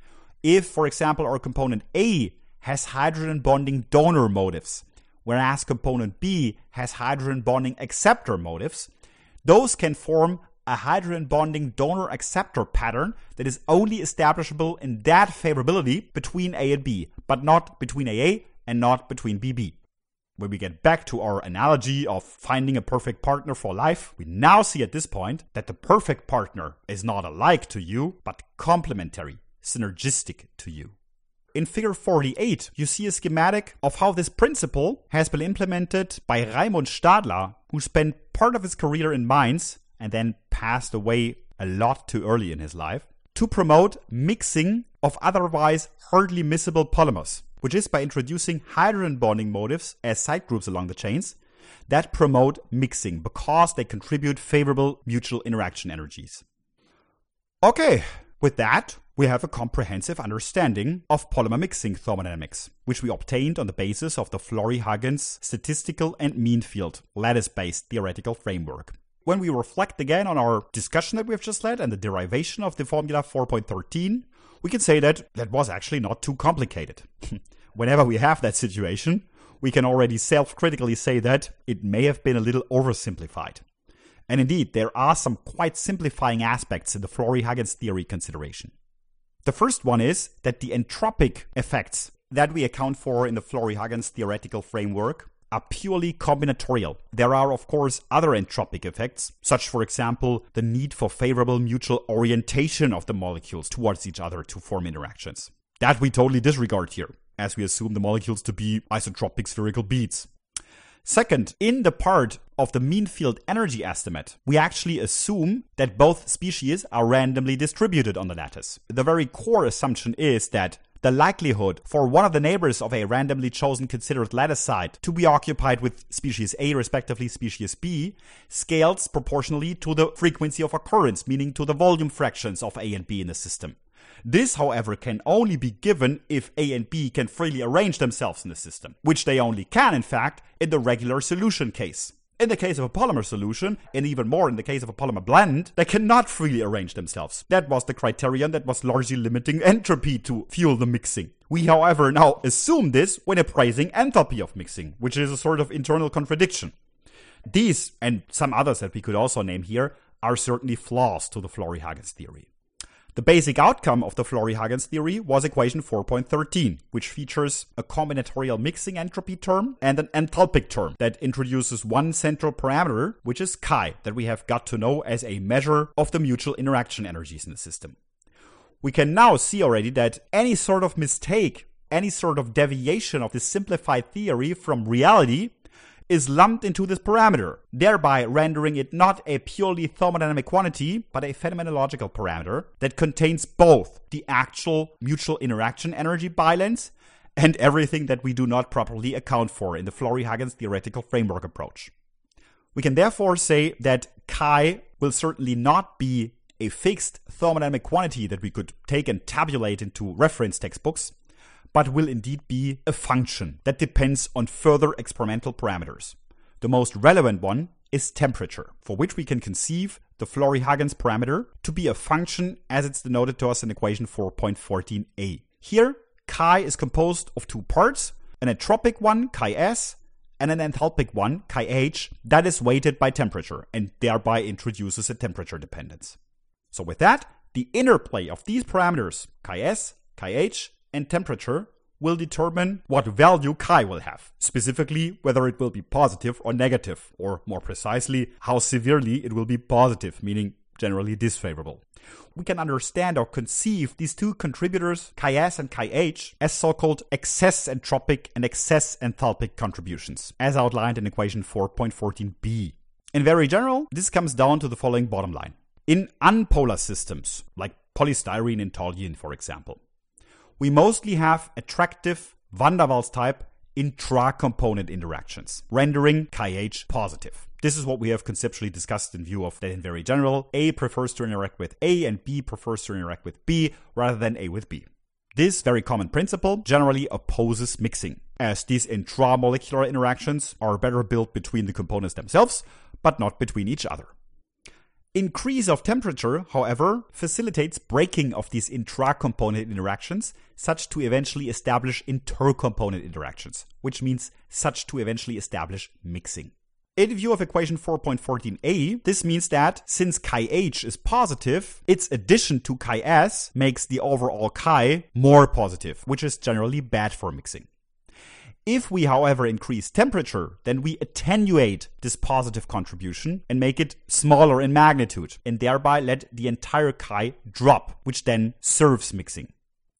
If, for example, our component A has hydrogen bonding donor motifs, whereas component B has hydrogen bonding acceptor motifs, those can form a hydrogen bonding donor acceptor pattern that is only establishable in that favorability between A and B, but not between A A and not between B B. When we get back to our analogy of finding a perfect partner for life, we now see at this point that the perfect partner is not alike to you, but complementary, synergistic to you. In figure forty-eight, you see a schematic of how this principle has been implemented by Raimund Stadler, who spent part of his career in Mainz and then passed away a lot too early in his life, to promote mixing of otherwise hardly miscible polymers, which is by introducing hydrogen bonding motifs as side groups along the chains that promote mixing because they contribute favorable mutual interaction energies. Okay, with that, we have a comprehensive understanding of polymer mixing thermodynamics, which we obtained on the basis of the Flory-Huggins statistical and mean field lattice-based theoretical framework. When we reflect again on our discussion that we've just led and the derivation of the formula four point thirteen, we can say that that was actually not too complicated. Whenever we have that situation, we can already self-critically say that it may have been a little oversimplified. And indeed, there are some quite simplifying aspects in the Flory-Huggins theory consideration. The first one is that the entropic effects that we account for in the Flory-Huggins theoretical framework are purely combinatorial. There are, of course, other entropic effects, such, for example, the need for favorable mutual orientation of the molecules towards each other to form interactions. That we totally disregard here, as we assume the molecules to be isotropic spherical beads. Second, in the part of the mean field energy estimate, we actually assume that both species are randomly distributed on the lattice. The very core assumption is that the likelihood for one of the neighbors of a randomly chosen considered lattice site to be occupied with species A, respectively species B, scales proportionally to the frequency of occurrence, meaning to the volume fractions of A and B in the system. This, however, can only be given if A and B can freely arrange themselves in the system, which they only can, in fact, in the regular solution case. In the case of a polymer solution, and even more in the case of a polymer blend, they cannot freely arrange themselves. That was the criterion that was largely limiting entropy to fuel the mixing. We, however, now assume this when appraising enthalpy of mixing, which is a sort of internal contradiction. These, and some others that we could also name here, are certainly flaws to the Flory-Huggins theory. The basic outcome of the Flory-Huggins theory was equation four point thirteen, which features a combinatorial mixing entropy term and an enthalpic term that introduces one central parameter, which is chi, that we have got to know as a measure of the mutual interaction energies in the system. We can now see already that any sort of mistake, any sort of deviation of this simplified theory from reality is lumped into this parameter, thereby rendering it not a purely thermodynamic quantity, but a phenomenological parameter that contains both the actual mutual interaction energy balance and everything that we do not properly account for in the Flory-Huggins theoretical framework approach. We can therefore say that chi will certainly not be a fixed thermodynamic quantity that we could take and tabulate into reference textbooks, but will indeed be a function that depends on further experimental parameters. The most relevant one is temperature, for which we can conceive the Flory-Huggins parameter to be a function as it's denoted to us in equation four point fourteen a. Here, chi is composed of two parts, an entropic one, chi s, and an enthalpic one, chi h, that is weighted by temperature and thereby introduces a temperature dependence. So with that, the interplay of these parameters, chi s, chi h, and temperature will determine what value chi will have, specifically whether it will be positive or negative, or more precisely, how severely it will be positive, meaning generally disfavorable. We can understand or conceive these two contributors, chi s and chi h, as so-called excess entropic and excess enthalpic contributions, as outlined in equation four point fourteen b. In very general, this comes down to the following bottom line. In unpolar systems, like polystyrene and toluene, for example, we mostly have attractive van der Waals type intra-component interactions, rendering chi h positive. This is what we have conceptually discussed in view of that in very general, A prefers to interact with A and B prefers to interact with B rather than A with B. This very common principle generally opposes mixing, as these intramolecular interactions are better built between the components themselves, but not between each other. Increase of temperature, however, facilitates breaking of these intra-component interactions, such to eventually establish inter-component interactions, which means such to eventually establish mixing. In view of equation four point fourteen a, this means that since chi h is positive, its addition to chi s makes the overall chi more positive, which is generally bad for mixing. If we, however, increase temperature, then we attenuate this positive contribution and make it smaller in magnitude, and thereby let the entire chi drop, which then serves mixing.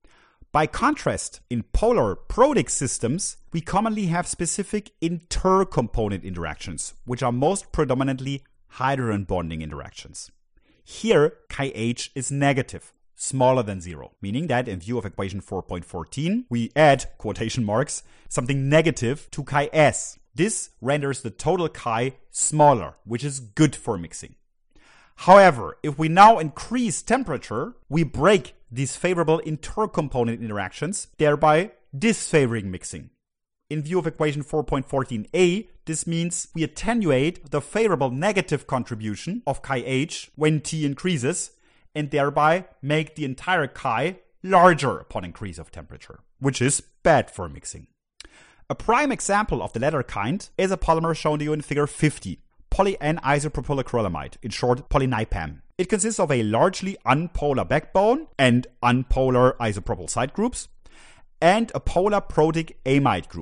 By contrast, in polar protic systems, we commonly have specific inter-component interactions, which are most predominantly hydrogen bonding interactions. Here, chi h is negative, smaller than zero, meaning that in view of equation four point fourteen, we add, quotation marks, something negative to chi s. This renders the total chi smaller, which is good for mixing. However, if we now increase temperature, we break these favorable intercomponent interactions, thereby disfavoring mixing. In view of equation four point fourteen a, this means we attenuate the favorable negative contribution of chi h when T increases, and thereby make the entire chi larger upon increase of temperature, which is bad for mixing. A prime example of the latter kind is a polymer shown to you in figure fifty, poly N isopropylacrylamide, in short polynipam. It consists of a largely unpolar backbone and unpolar isopropyl side groups, and a polar protic amide group.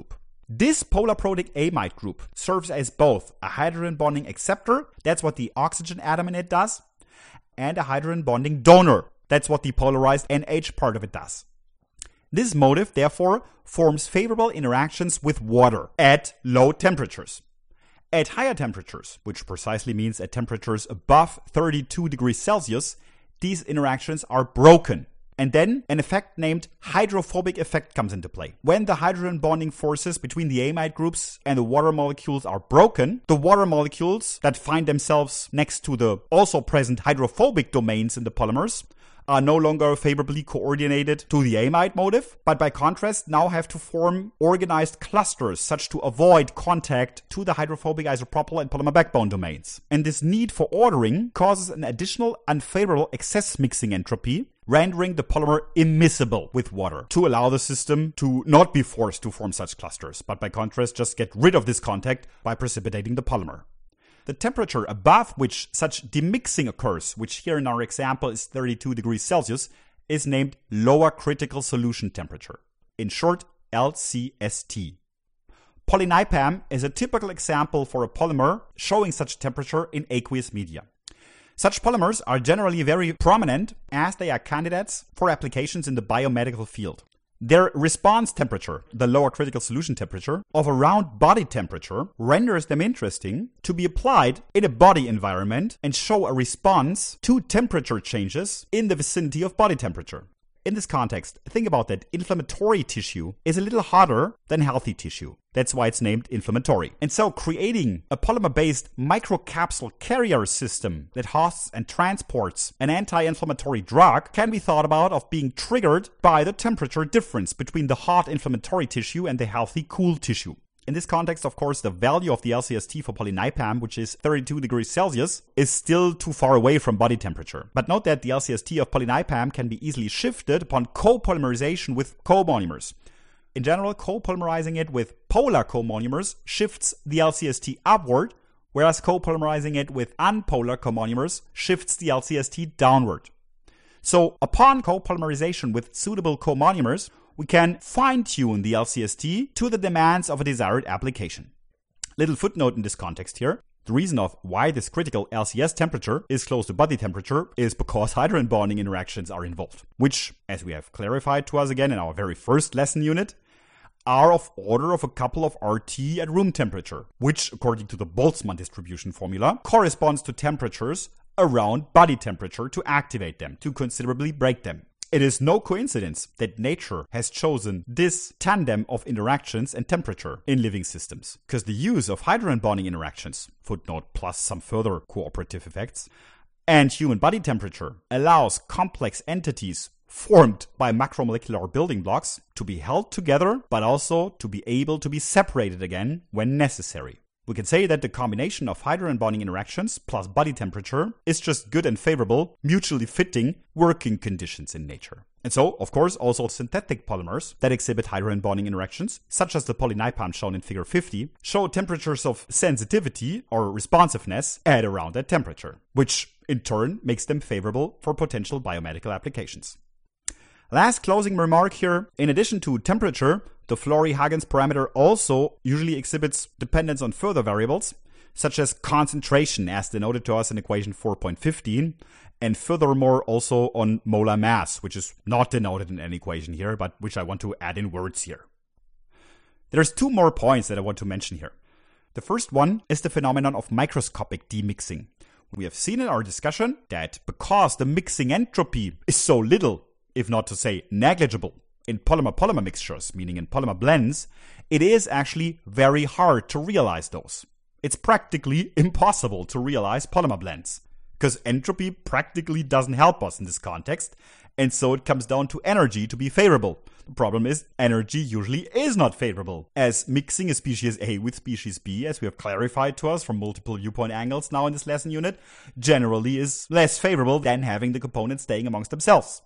This polar protic amide group serves as both a hydrogen bonding acceptor, that's what the oxygen atom in it does, and a hydrogen bonding donor, that's what the polarized N H part of it does. This motif, therefore, forms favorable interactions with water at low temperatures. At higher temperatures, which precisely means at temperatures above thirty-two degrees Celsius, these interactions are broken. And then an effect named hydrophobic effect comes into play. When the hydrogen bonding forces between the amide groups and the water molecules are broken, the water molecules that find themselves next to the also present hydrophobic domains in the polymers are no longer favorably coordinated to the amide motif, but by contrast now have to form organized clusters such to avoid contact to the hydrophobic isopropyl and polymer backbone domains. And this need for ordering causes an additional unfavorable excess mixing entropy, rendering the polymer immiscible with water to allow the system to not be forced to form such clusters, but by contrast just get rid of this contact by precipitating the polymer. The temperature above which such demixing occurs, which here in our example is thirty-two degrees Celsius, is named lower critical solution temperature. In short, L C S T. Polynipam is a typical example for a polymer showing such temperature in aqueous media. Such polymers are generally very prominent as they are candidates for applications in the biomedical field. Their response temperature, the lower critical solution temperature, of around body temperature renders them interesting to be applied in a body environment and show a response to temperature changes in the vicinity of body temperature. In this context, think about that inflammatory tissue is a little hotter than healthy tissue. That's why it's named inflammatory. And so creating a polymer-based microcapsule carrier system that hosts and transports an anti-inflammatory drug can be thought about of being triggered by the temperature difference between the hot inflammatory tissue and the healthy cool tissue. In this context, of course, the value of the L C S T for polynipam, which is thirty-two degrees Celsius, is still too far away from body temperature. But note that the L C S T of polynipam can be easily shifted upon copolymerization with comonomers. In general, copolymerizing it with polar comonomers shifts the L C S T upward, whereas copolymerizing it with unpolar comonomers shifts the L C S T downward. So upon copolymerization with suitable comonomers, we can fine-tune the L C S T to the demands of a desired application. Little footnote in this context here. The reason of why this critical L C S temperature is close to body temperature is because hydrogen bonding interactions are involved, which, as we have clarified to us again in our very first lesson unit, are of order of a couple of R T at room temperature, which, according to the Boltzmann distribution formula, corresponds to temperatures around body temperature to activate them, to considerably break them. It is no coincidence that nature has chosen this tandem of interactions and temperature in living systems, because the use of hydrogen bonding interactions, footnote plus some further cooperative effects, and human body temperature allows complex entities formed by macromolecular building blocks to be held together, but also to be able to be separated again when necessary. We can say that the combination of hydrogen bonding interactions plus body temperature is just good and favorable, mutually fitting working conditions in nature. And so, of course, also synthetic polymers that exhibit hydrogen bonding interactions, such as the polynipam shown in figure fifty, show temperatures of sensitivity or responsiveness at around that temperature, which in turn makes them favorable for potential biomedical applications. Last closing remark here, in addition to temperature, the Flory-Huggins parameter also usually exhibits dependence on further variables, such as concentration, as denoted to us in equation four point fifteen, and furthermore also on molar mass, which is not denoted in any equation here, but which I want to add in words here. There's two more points that I want to mention here. The first one is the phenomenon of microscopic demixing. We have seen in our discussion that because the mixing entropy is so little, if not to say negligible, in polymer-polymer mixtures, meaning in polymer blends, it is actually very hard to realize those. It's practically impossible to realize polymer blends, because entropy practically doesn't help us in this context, and so it comes down to energy to be favorable. The problem is energy usually is not favorable, as mixing a species A with species B, as we have clarified to us from multiple viewpoint angles now in this lesson unit, generally is less favorable than having the components staying amongst themselves.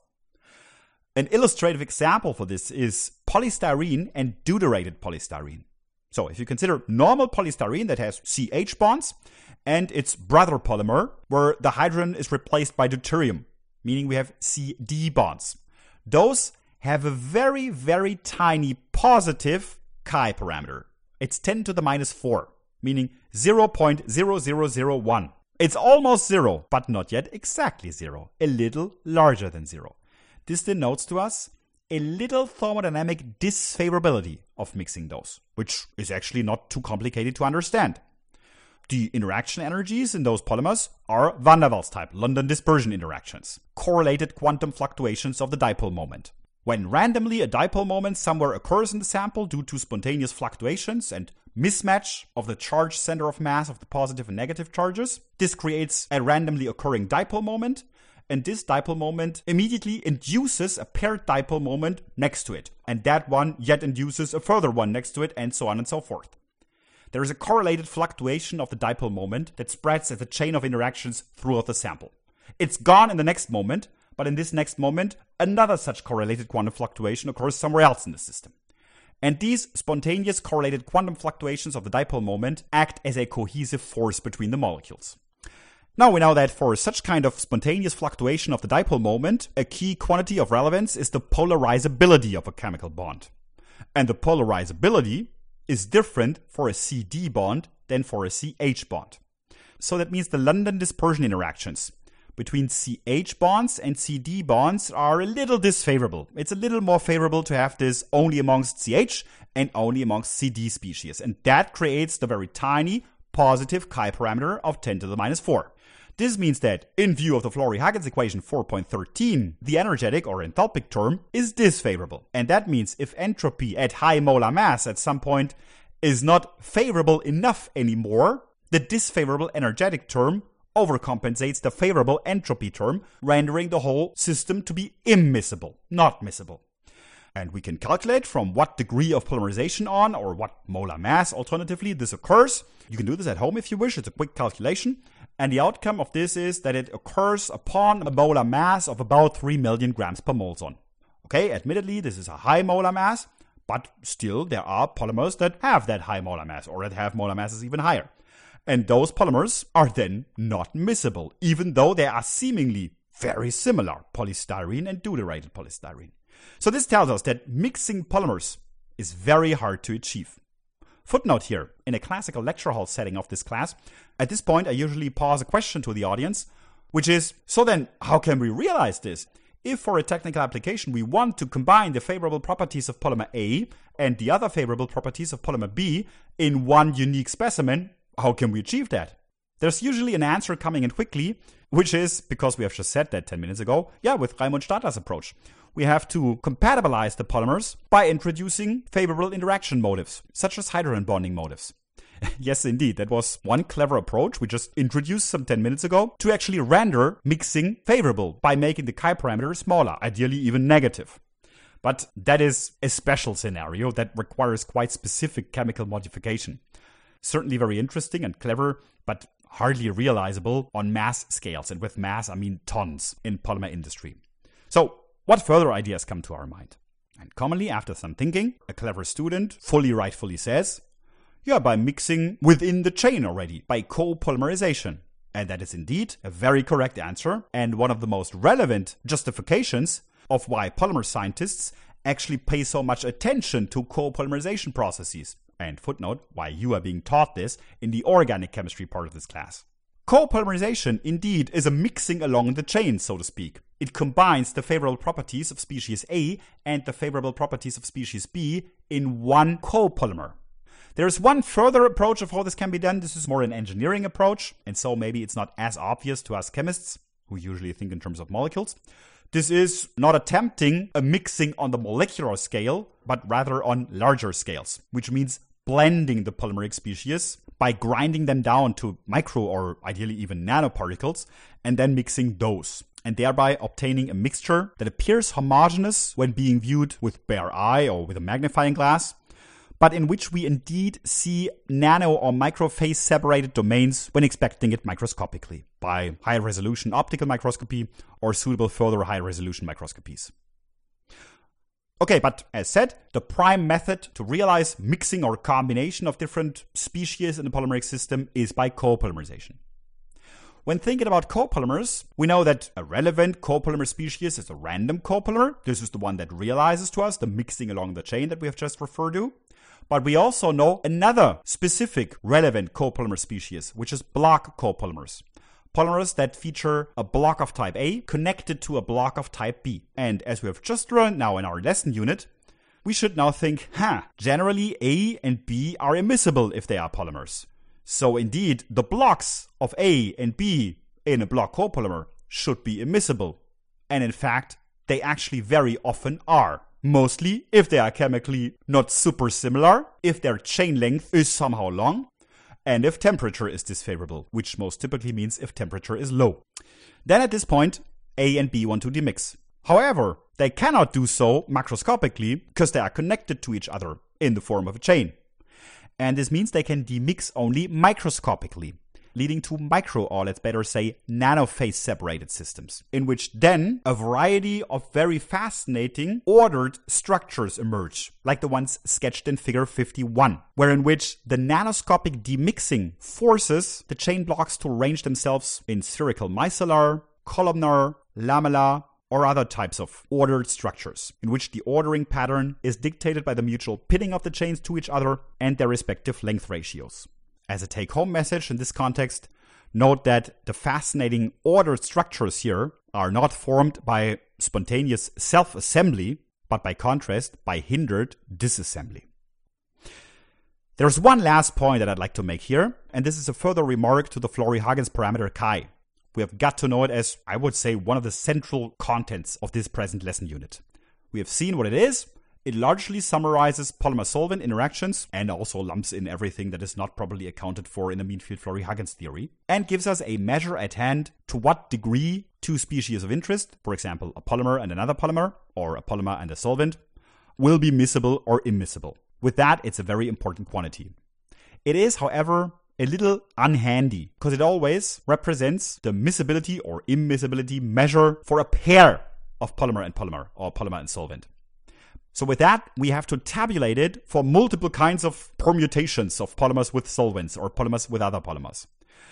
An illustrative example for this is polystyrene and deuterated polystyrene. So if you consider normal polystyrene that has C H bonds and its brother polymer where the hydrogen is replaced by deuterium, meaning we have C D bonds. Those have a very, very tiny positive chi parameter. It's ten to the minus four, meaning zero point zero zero zero one. It's almost zero, but not yet exactly zero, a little larger than zero. This denotes to us a little thermodynamic disfavorability of mixing those, which is actually not too complicated to understand. The interaction energies in those polymers are van der Waals type London dispersion interactions, correlated quantum fluctuations of the dipole moment. When randomly a dipole moment somewhere occurs in the sample due to spontaneous fluctuations and mismatch of the charge center of mass of the positive and negative charges, this creates a randomly occurring dipole moment, and this dipole moment immediately induces a paired dipole moment next to it, and that one yet induces a further one next to it, and so on and so forth. There is a correlated fluctuation of the dipole moment that spreads as a chain of interactions throughout the sample. It's gone in the next moment, but in this next moment, another such correlated quantum fluctuation occurs somewhere else in the system. And these spontaneous correlated quantum fluctuations of the dipole moment act as a cohesive force between the molecules. Now we know that for such kind of spontaneous fluctuation of the dipole moment, a key quantity of relevance is the polarizability of a chemical bond. And the polarizability is different for a C D bond than for a C H bond. So that means the London dispersion interactions between C H bonds and C D bonds are a little disfavorable. It's a little more favorable to have this only amongst C H and only amongst C D species. And that creates the very tiny positive chi parameter of ten to the minus four. This means that, in view of the Flory-Huggins equation four point thirteen, the energetic or enthalpic term is disfavorable. And that means if entropy at high molar mass at some point is not favorable enough anymore, the disfavorable energetic term overcompensates the favorable entropy term, rendering the whole system to be immiscible, not miscible. And we can calculate from what degree of polymerization on, or what molar mass alternatively, this occurs. You can do this at home if you wish. It's a quick calculation. And the outcome of this is that it occurs upon a molar mass of about three million grams per molson. Okay, admittedly, this is a high molar mass, but still there are polymers that have that high molar mass, or that have molar masses even higher. And those polymers are then not miscible, even though they are seemingly very similar, polystyrene and deuterated polystyrene. So this tells us that mixing polymers is very hard to achieve. Footnote here, in a classical lecture hall setting of this class, at this point I usually pose a question to the audience, which is, so then how can we realize this? If for a technical application we want to combine the favorable properties of polymer A and the other favorable properties of polymer B in one unique specimen, how can we achieve that? There's usually an answer coming in quickly, which is, because we have just said that ten minutes ago, yeah, with Raimund Stadler's approach. We have to compatibilize the polymers by introducing favorable interaction motives, such as hydrogen bonding motives. Yes, indeed, that was one clever approach we just introduced some ten minutes ago to actually render mixing favorable by making the chi parameter smaller, ideally even negative. But that is a special scenario that requires quite specific chemical modification. Certainly very interesting and clever, but hardly realizable on mass scales. And with mass, I mean tons in polymer industry. So, what further ideas come to our mind? And commonly, after some thinking, a clever student fully rightfully says, yeah, by mixing within the chain already, by copolymerization. And that is indeed a very correct answer, and one of the most relevant justifications of why polymer scientists actually pay so much attention to copolymerization processes. And footnote, why you are being taught this in the organic chemistry part of this class. Copolymerization, indeed, is a mixing along the chain, so to speak. It combines the favorable properties of species A and the favorable properties of species B in one copolymer. There is one further approach of how this can be done. This is more an engineering approach, and so maybe it's not as obvious to us chemists, who usually think in terms of molecules. This is not attempting a mixing on the molecular scale, but rather on larger scales, which means blending the polymeric species by grinding them down to micro or ideally even nanoparticles and then mixing those, and thereby obtaining a mixture that appears homogeneous when being viewed with bare eye or with a magnifying glass, but in which we indeed see nano or microphase separated domains when inspecting it microscopically by high resolution optical microscopy or suitable further high resolution microscopies. Okay, but as said, the prime method to realize mixing or combination of different species in the polymeric system is by copolymerization. When thinking about copolymers, we know that a relevant copolymer species is a random copolymer. This is the one that realizes to us the mixing along the chain that we have just referred to. But we also know another specific relevant copolymer species, which is block copolymers. Polymers that feature a block of type A connected to a block of type B. And as we have just learned now in our lesson unit, we should now think, huh, generally A and B are immiscible if they are polymers. So indeed, the blocks of A and B in a block copolymer should be immiscible. And in fact, they actually very often are. Mostly if they are chemically not super similar, if their chain length is somehow long, and if temperature is disfavorable, which most typically means if temperature is low. Then at this point, A and B want to demix. However, they cannot do so macroscopically because they are connected to each other in the form of a chain. And this means they can demix only microscopically, leading to micro, or let's better say nanophase separated systems, in which then a variety of very fascinating ordered structures emerge, like the ones sketched in figure fifty-one, where in which the nanoscopic demixing forces the chain blocks to arrange themselves in spherical micellar, columnar, lamellar, or other types of ordered structures, in which the ordering pattern is dictated by the mutual pitting of the chains to each other and their respective length ratios. As a take-home message in this context, note that the fascinating ordered structures here are not formed by spontaneous self-assembly, but by contrast, by hindered disassembly. There's one last point that I'd like to make here, and this is a further remark to the Flory-Huggins parameter chi. We have got to know it as, I would say, one of the central contents of this present lesson unit. We have seen what it is. It largely summarizes polymer-solvent interactions and also lumps in everything that is not properly accounted for in the mean field Flory-Huggins theory, and gives us a measure at hand to what degree two species of interest, for example, a polymer and another polymer, or a polymer and a solvent, will be miscible or immiscible. With that, it's a very important quantity. It is, however, a little unhandy, because it always represents the miscibility or immiscibility measure for a pair of polymer and polymer, or polymer and solvent. So with that, we have to tabulate it for multiple kinds of permutations of polymers with solvents or polymers with other polymers.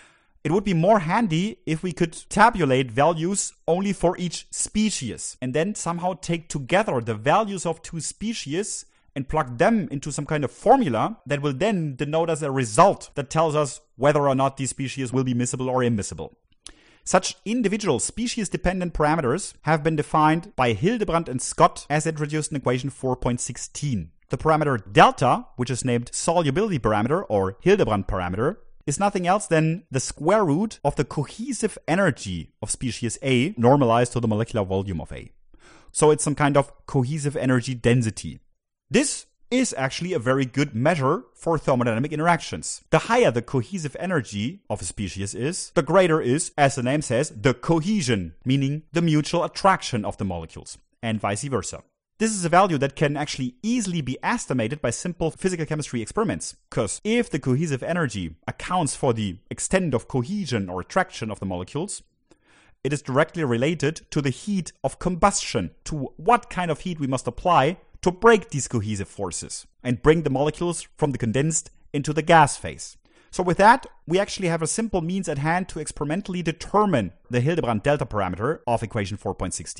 It would be more handy if we could tabulate values only for each species and then somehow take together the values of two species and plug them into some kind of formula that will then denote us a result that tells us whether or not these species will be miscible or immiscible. Such individual species-dependent parameters have been defined by Hildebrand and Scott as introduced in equation four point one six. The parameter delta, which is named solubility parameter or Hildebrand parameter, is nothing else than the square root of the cohesive energy of species A normalized to the molecular volume of A. So it's some kind of cohesive energy density. This is actually a very good measure for thermodynamic interactions. The higher the cohesive energy of a species is, the greater is, as the name says, the cohesion, meaning the mutual attraction of the molecules, and vice versa. This is a value that can actually easily be estimated by simple physical chemistry experiments, because if the cohesive energy accounts for the extent of cohesion or attraction of the molecules, it is directly related to the heat of combustion, to what kind of heat we must apply to break these cohesive forces and bring the molecules from the condensed into the gas phase. So with that, we actually have a simple means at hand to experimentally determine the Hildebrand delta parameter of equation four point one six.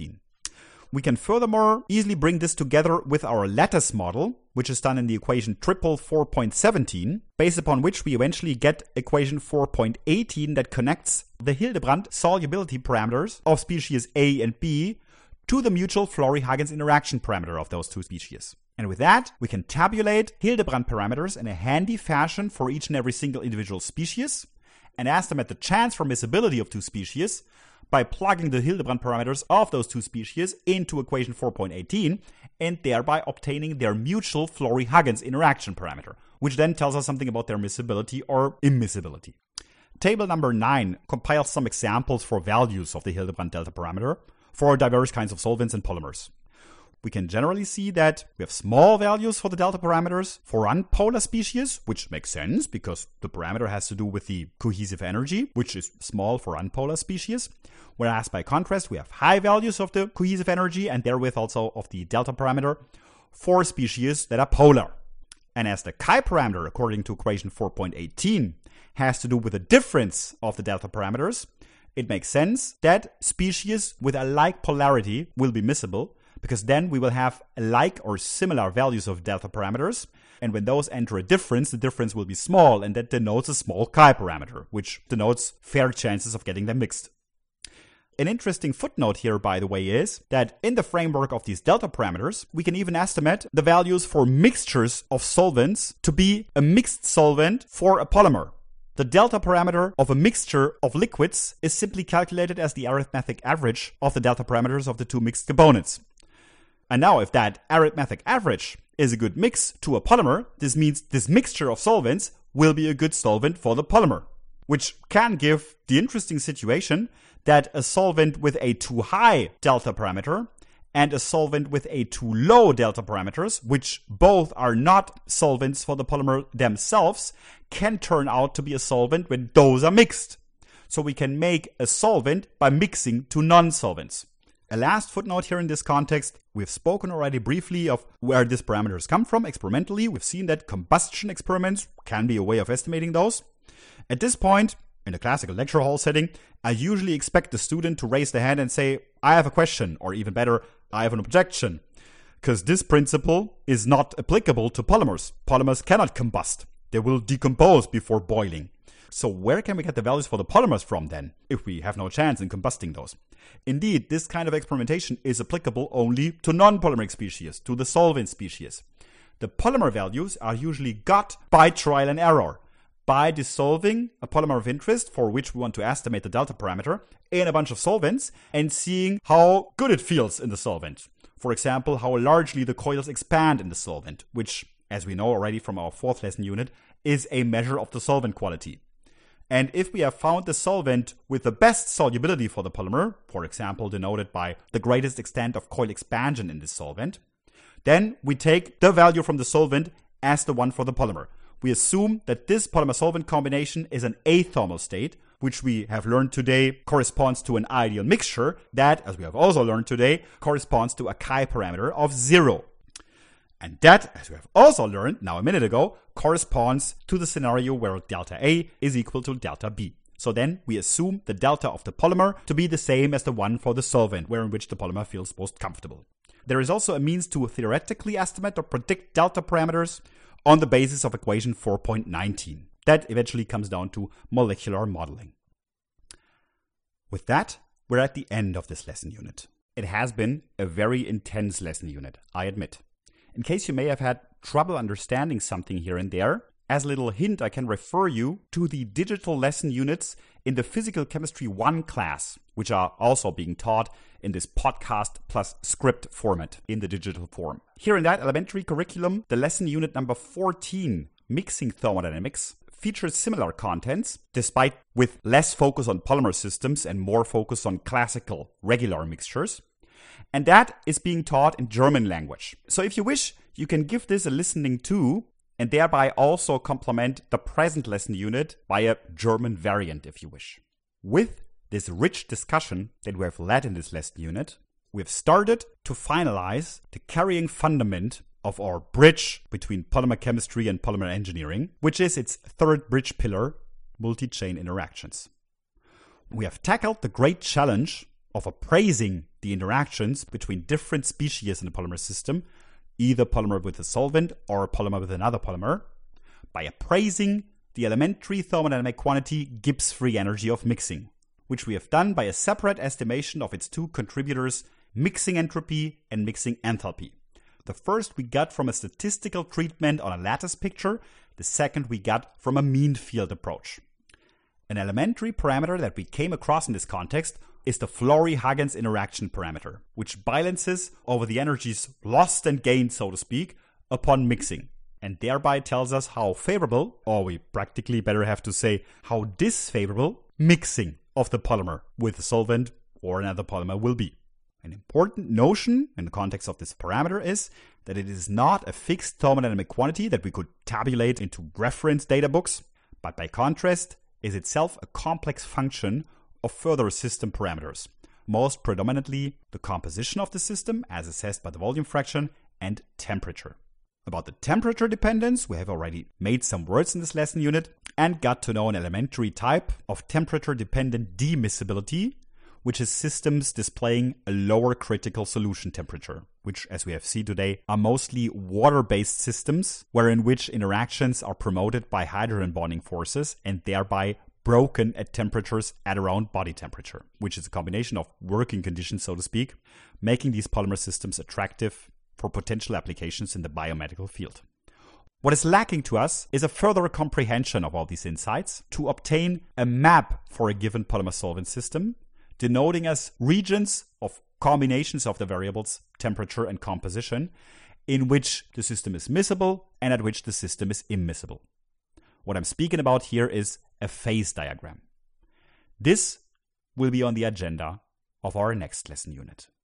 We can furthermore easily bring this together with our lattice model, which is done in the equation triple four point one seven, based upon which we eventually get equation four point one eight that connects the Hildebrand solubility parameters of species A and B to the mutual Flory-Huggins interaction parameter of those two species. And with that, we can tabulate Hildebrand parameters in a handy fashion for each and every single individual species and estimate the chance for miscibility of two species by plugging the Hildebrand parameters of those two species into equation four point one eight and thereby obtaining their mutual Flory-Huggins interaction parameter, which then tells us something about their miscibility or immiscibility. Table number nine compiles some examples for values of the Hildebrand delta parameter for diverse kinds of solvents and polymers. We can generally see that we have small values for the delta parameters for unpolar species, which makes sense because the parameter has to do with the cohesive energy, which is small for unpolar species. Whereas by contrast, we have high values of the cohesive energy and therewith also of the delta parameter for species that are polar. And as the chi parameter, according to equation four point one eight, has to do with the difference of the delta parameters, it makes sense that species with a like polarity will be miscible, because then we will have like or similar values of delta parameters. And when those enter a difference, the difference will be small, and that denotes a small chi parameter, which denotes fair chances of getting them mixed. An interesting footnote here, by the way, is that in the framework of these delta parameters, we can even estimate the values for mixtures of solvents to be a mixed solvent for a polymer. The delta parameter of a mixture of liquids is simply calculated as the arithmetic average of the delta parameters of the two mixed components. And now, if that arithmetic average is a good mix to a polymer, this means this mixture of solvents will be a good solvent for the polymer, which can give the interesting situation that a solvent with a too high delta parameter and a solvent with a too low delta parameters, which both are not solvents for the polymer themselves, can turn out to be a solvent when those are mixed. So we can make a solvent by mixing two non-solvents. A last footnote here in this context, we've spoken already briefly of where these parameters come from experimentally. We've seen that combustion experiments can be a way of estimating those. At this point, in a classical lecture hall setting, I usually expect the student to raise their hand and say, I have a question, or even better, I have an objection. Because this principle is not applicable to polymers. Polymers cannot combust. They will decompose before boiling. So where can we get the values for the polymers from then, if we have no chance in combusting those? Indeed, this kind of experimentation is applicable only to non-polymeric species, to the solvent species. The polymer values are usually got by trial and error, by dissolving a polymer of interest for which we want to estimate the delta parameter in a bunch of solvents and seeing how good it feels in the solvent. For example, how largely the coils expand in the solvent, which, as we know already from our fourth lesson unit, is a measure of the solvent quality. And if we have found the solvent with the best solubility for the polymer, for example denoted by the greatest extent of coil expansion in this solvent, then we take the value from the solvent as the one for the polymer. We assume that this polymer-solvent combination is an athermal state, which we have learned today corresponds to an ideal mixture that, as we have also learned today, corresponds to a chi parameter of zero. And that, as we have also learned now a minute ago, corresponds to the scenario where delta A is equal to delta B. So then we assume the delta of the polymer to be the same as the one for the solvent, where in which the polymer feels most comfortable. There is also a means to theoretically estimate or predict delta parameters on the basis of equation four point one nine. That eventually comes down to molecular modeling. With that, we're at the end of this lesson unit. It has been a very intense lesson unit, I admit. In case you may have had trouble understanding something here and there, as a little hint, I can refer you to the digital lesson units in the Physical Chemistry one class, which are also being taught in this podcast plus script format in the digital form. Here in that elementary curriculum, the lesson unit number fourteen, Mixing Thermodynamics, features similar contents, despite with less focus on polymer systems and more focus on classical, regular mixtures. And that is being taught in German language. So if you wish, you can give this a listening to and thereby also complement the present lesson unit by a German variant if you wish. With this rich discussion that we have led in this lesson unit, we have started to finalize the carrying fundament of our bridge between polymer chemistry and polymer engineering, which is its third bridge pillar, multi-chain interactions. We have tackled the great challenge of appraising the interactions between different species in the polymer system, either polymer with a solvent or a polymer with another polymer, by appraising the elementary thermodynamic quantity Gibbs free energy of mixing, which we have done by a separate estimation of its two contributors, mixing entropy and mixing enthalpy. The first we got from a statistical treatment on a lattice picture, the second we got from a mean field approach. An elementary parameter that we came across in this context is the Flory-Huggins interaction parameter, which balances over the energies lost and gained, so to speak, upon mixing, and thereby tells us how favorable, or we practically better have to say how disfavorable, mixing of the polymer with a solvent or another polymer will be. An important notion in the context of this parameter is that it is not a fixed thermodynamic quantity that we could tabulate into reference data books, but by contrast is itself a complex function of further system parameters, most predominantly the composition of the system as assessed by the volume fraction and temperature. About the temperature dependence, we have already made some words in this lesson unit and got to know an elementary type of temperature-dependent demiscibility, which is systems displaying a lower critical solution temperature, which, as we have seen today, are mostly water-based systems, wherein which interactions are promoted by hydrogen bonding forces and thereby broken at temperatures at around body temperature, which is a combination of working conditions, so to speak, making these polymer systems attractive for potential applications in the biomedical field. What is lacking to us is a further comprehension of all these insights to obtain a map for a given polymer solvent system, denoting as regions of combinations of the variables temperature and composition, in which the system is miscible and at which the system is immiscible. What I'm speaking about here is a phase diagram. This will be on the agenda of our next lesson unit.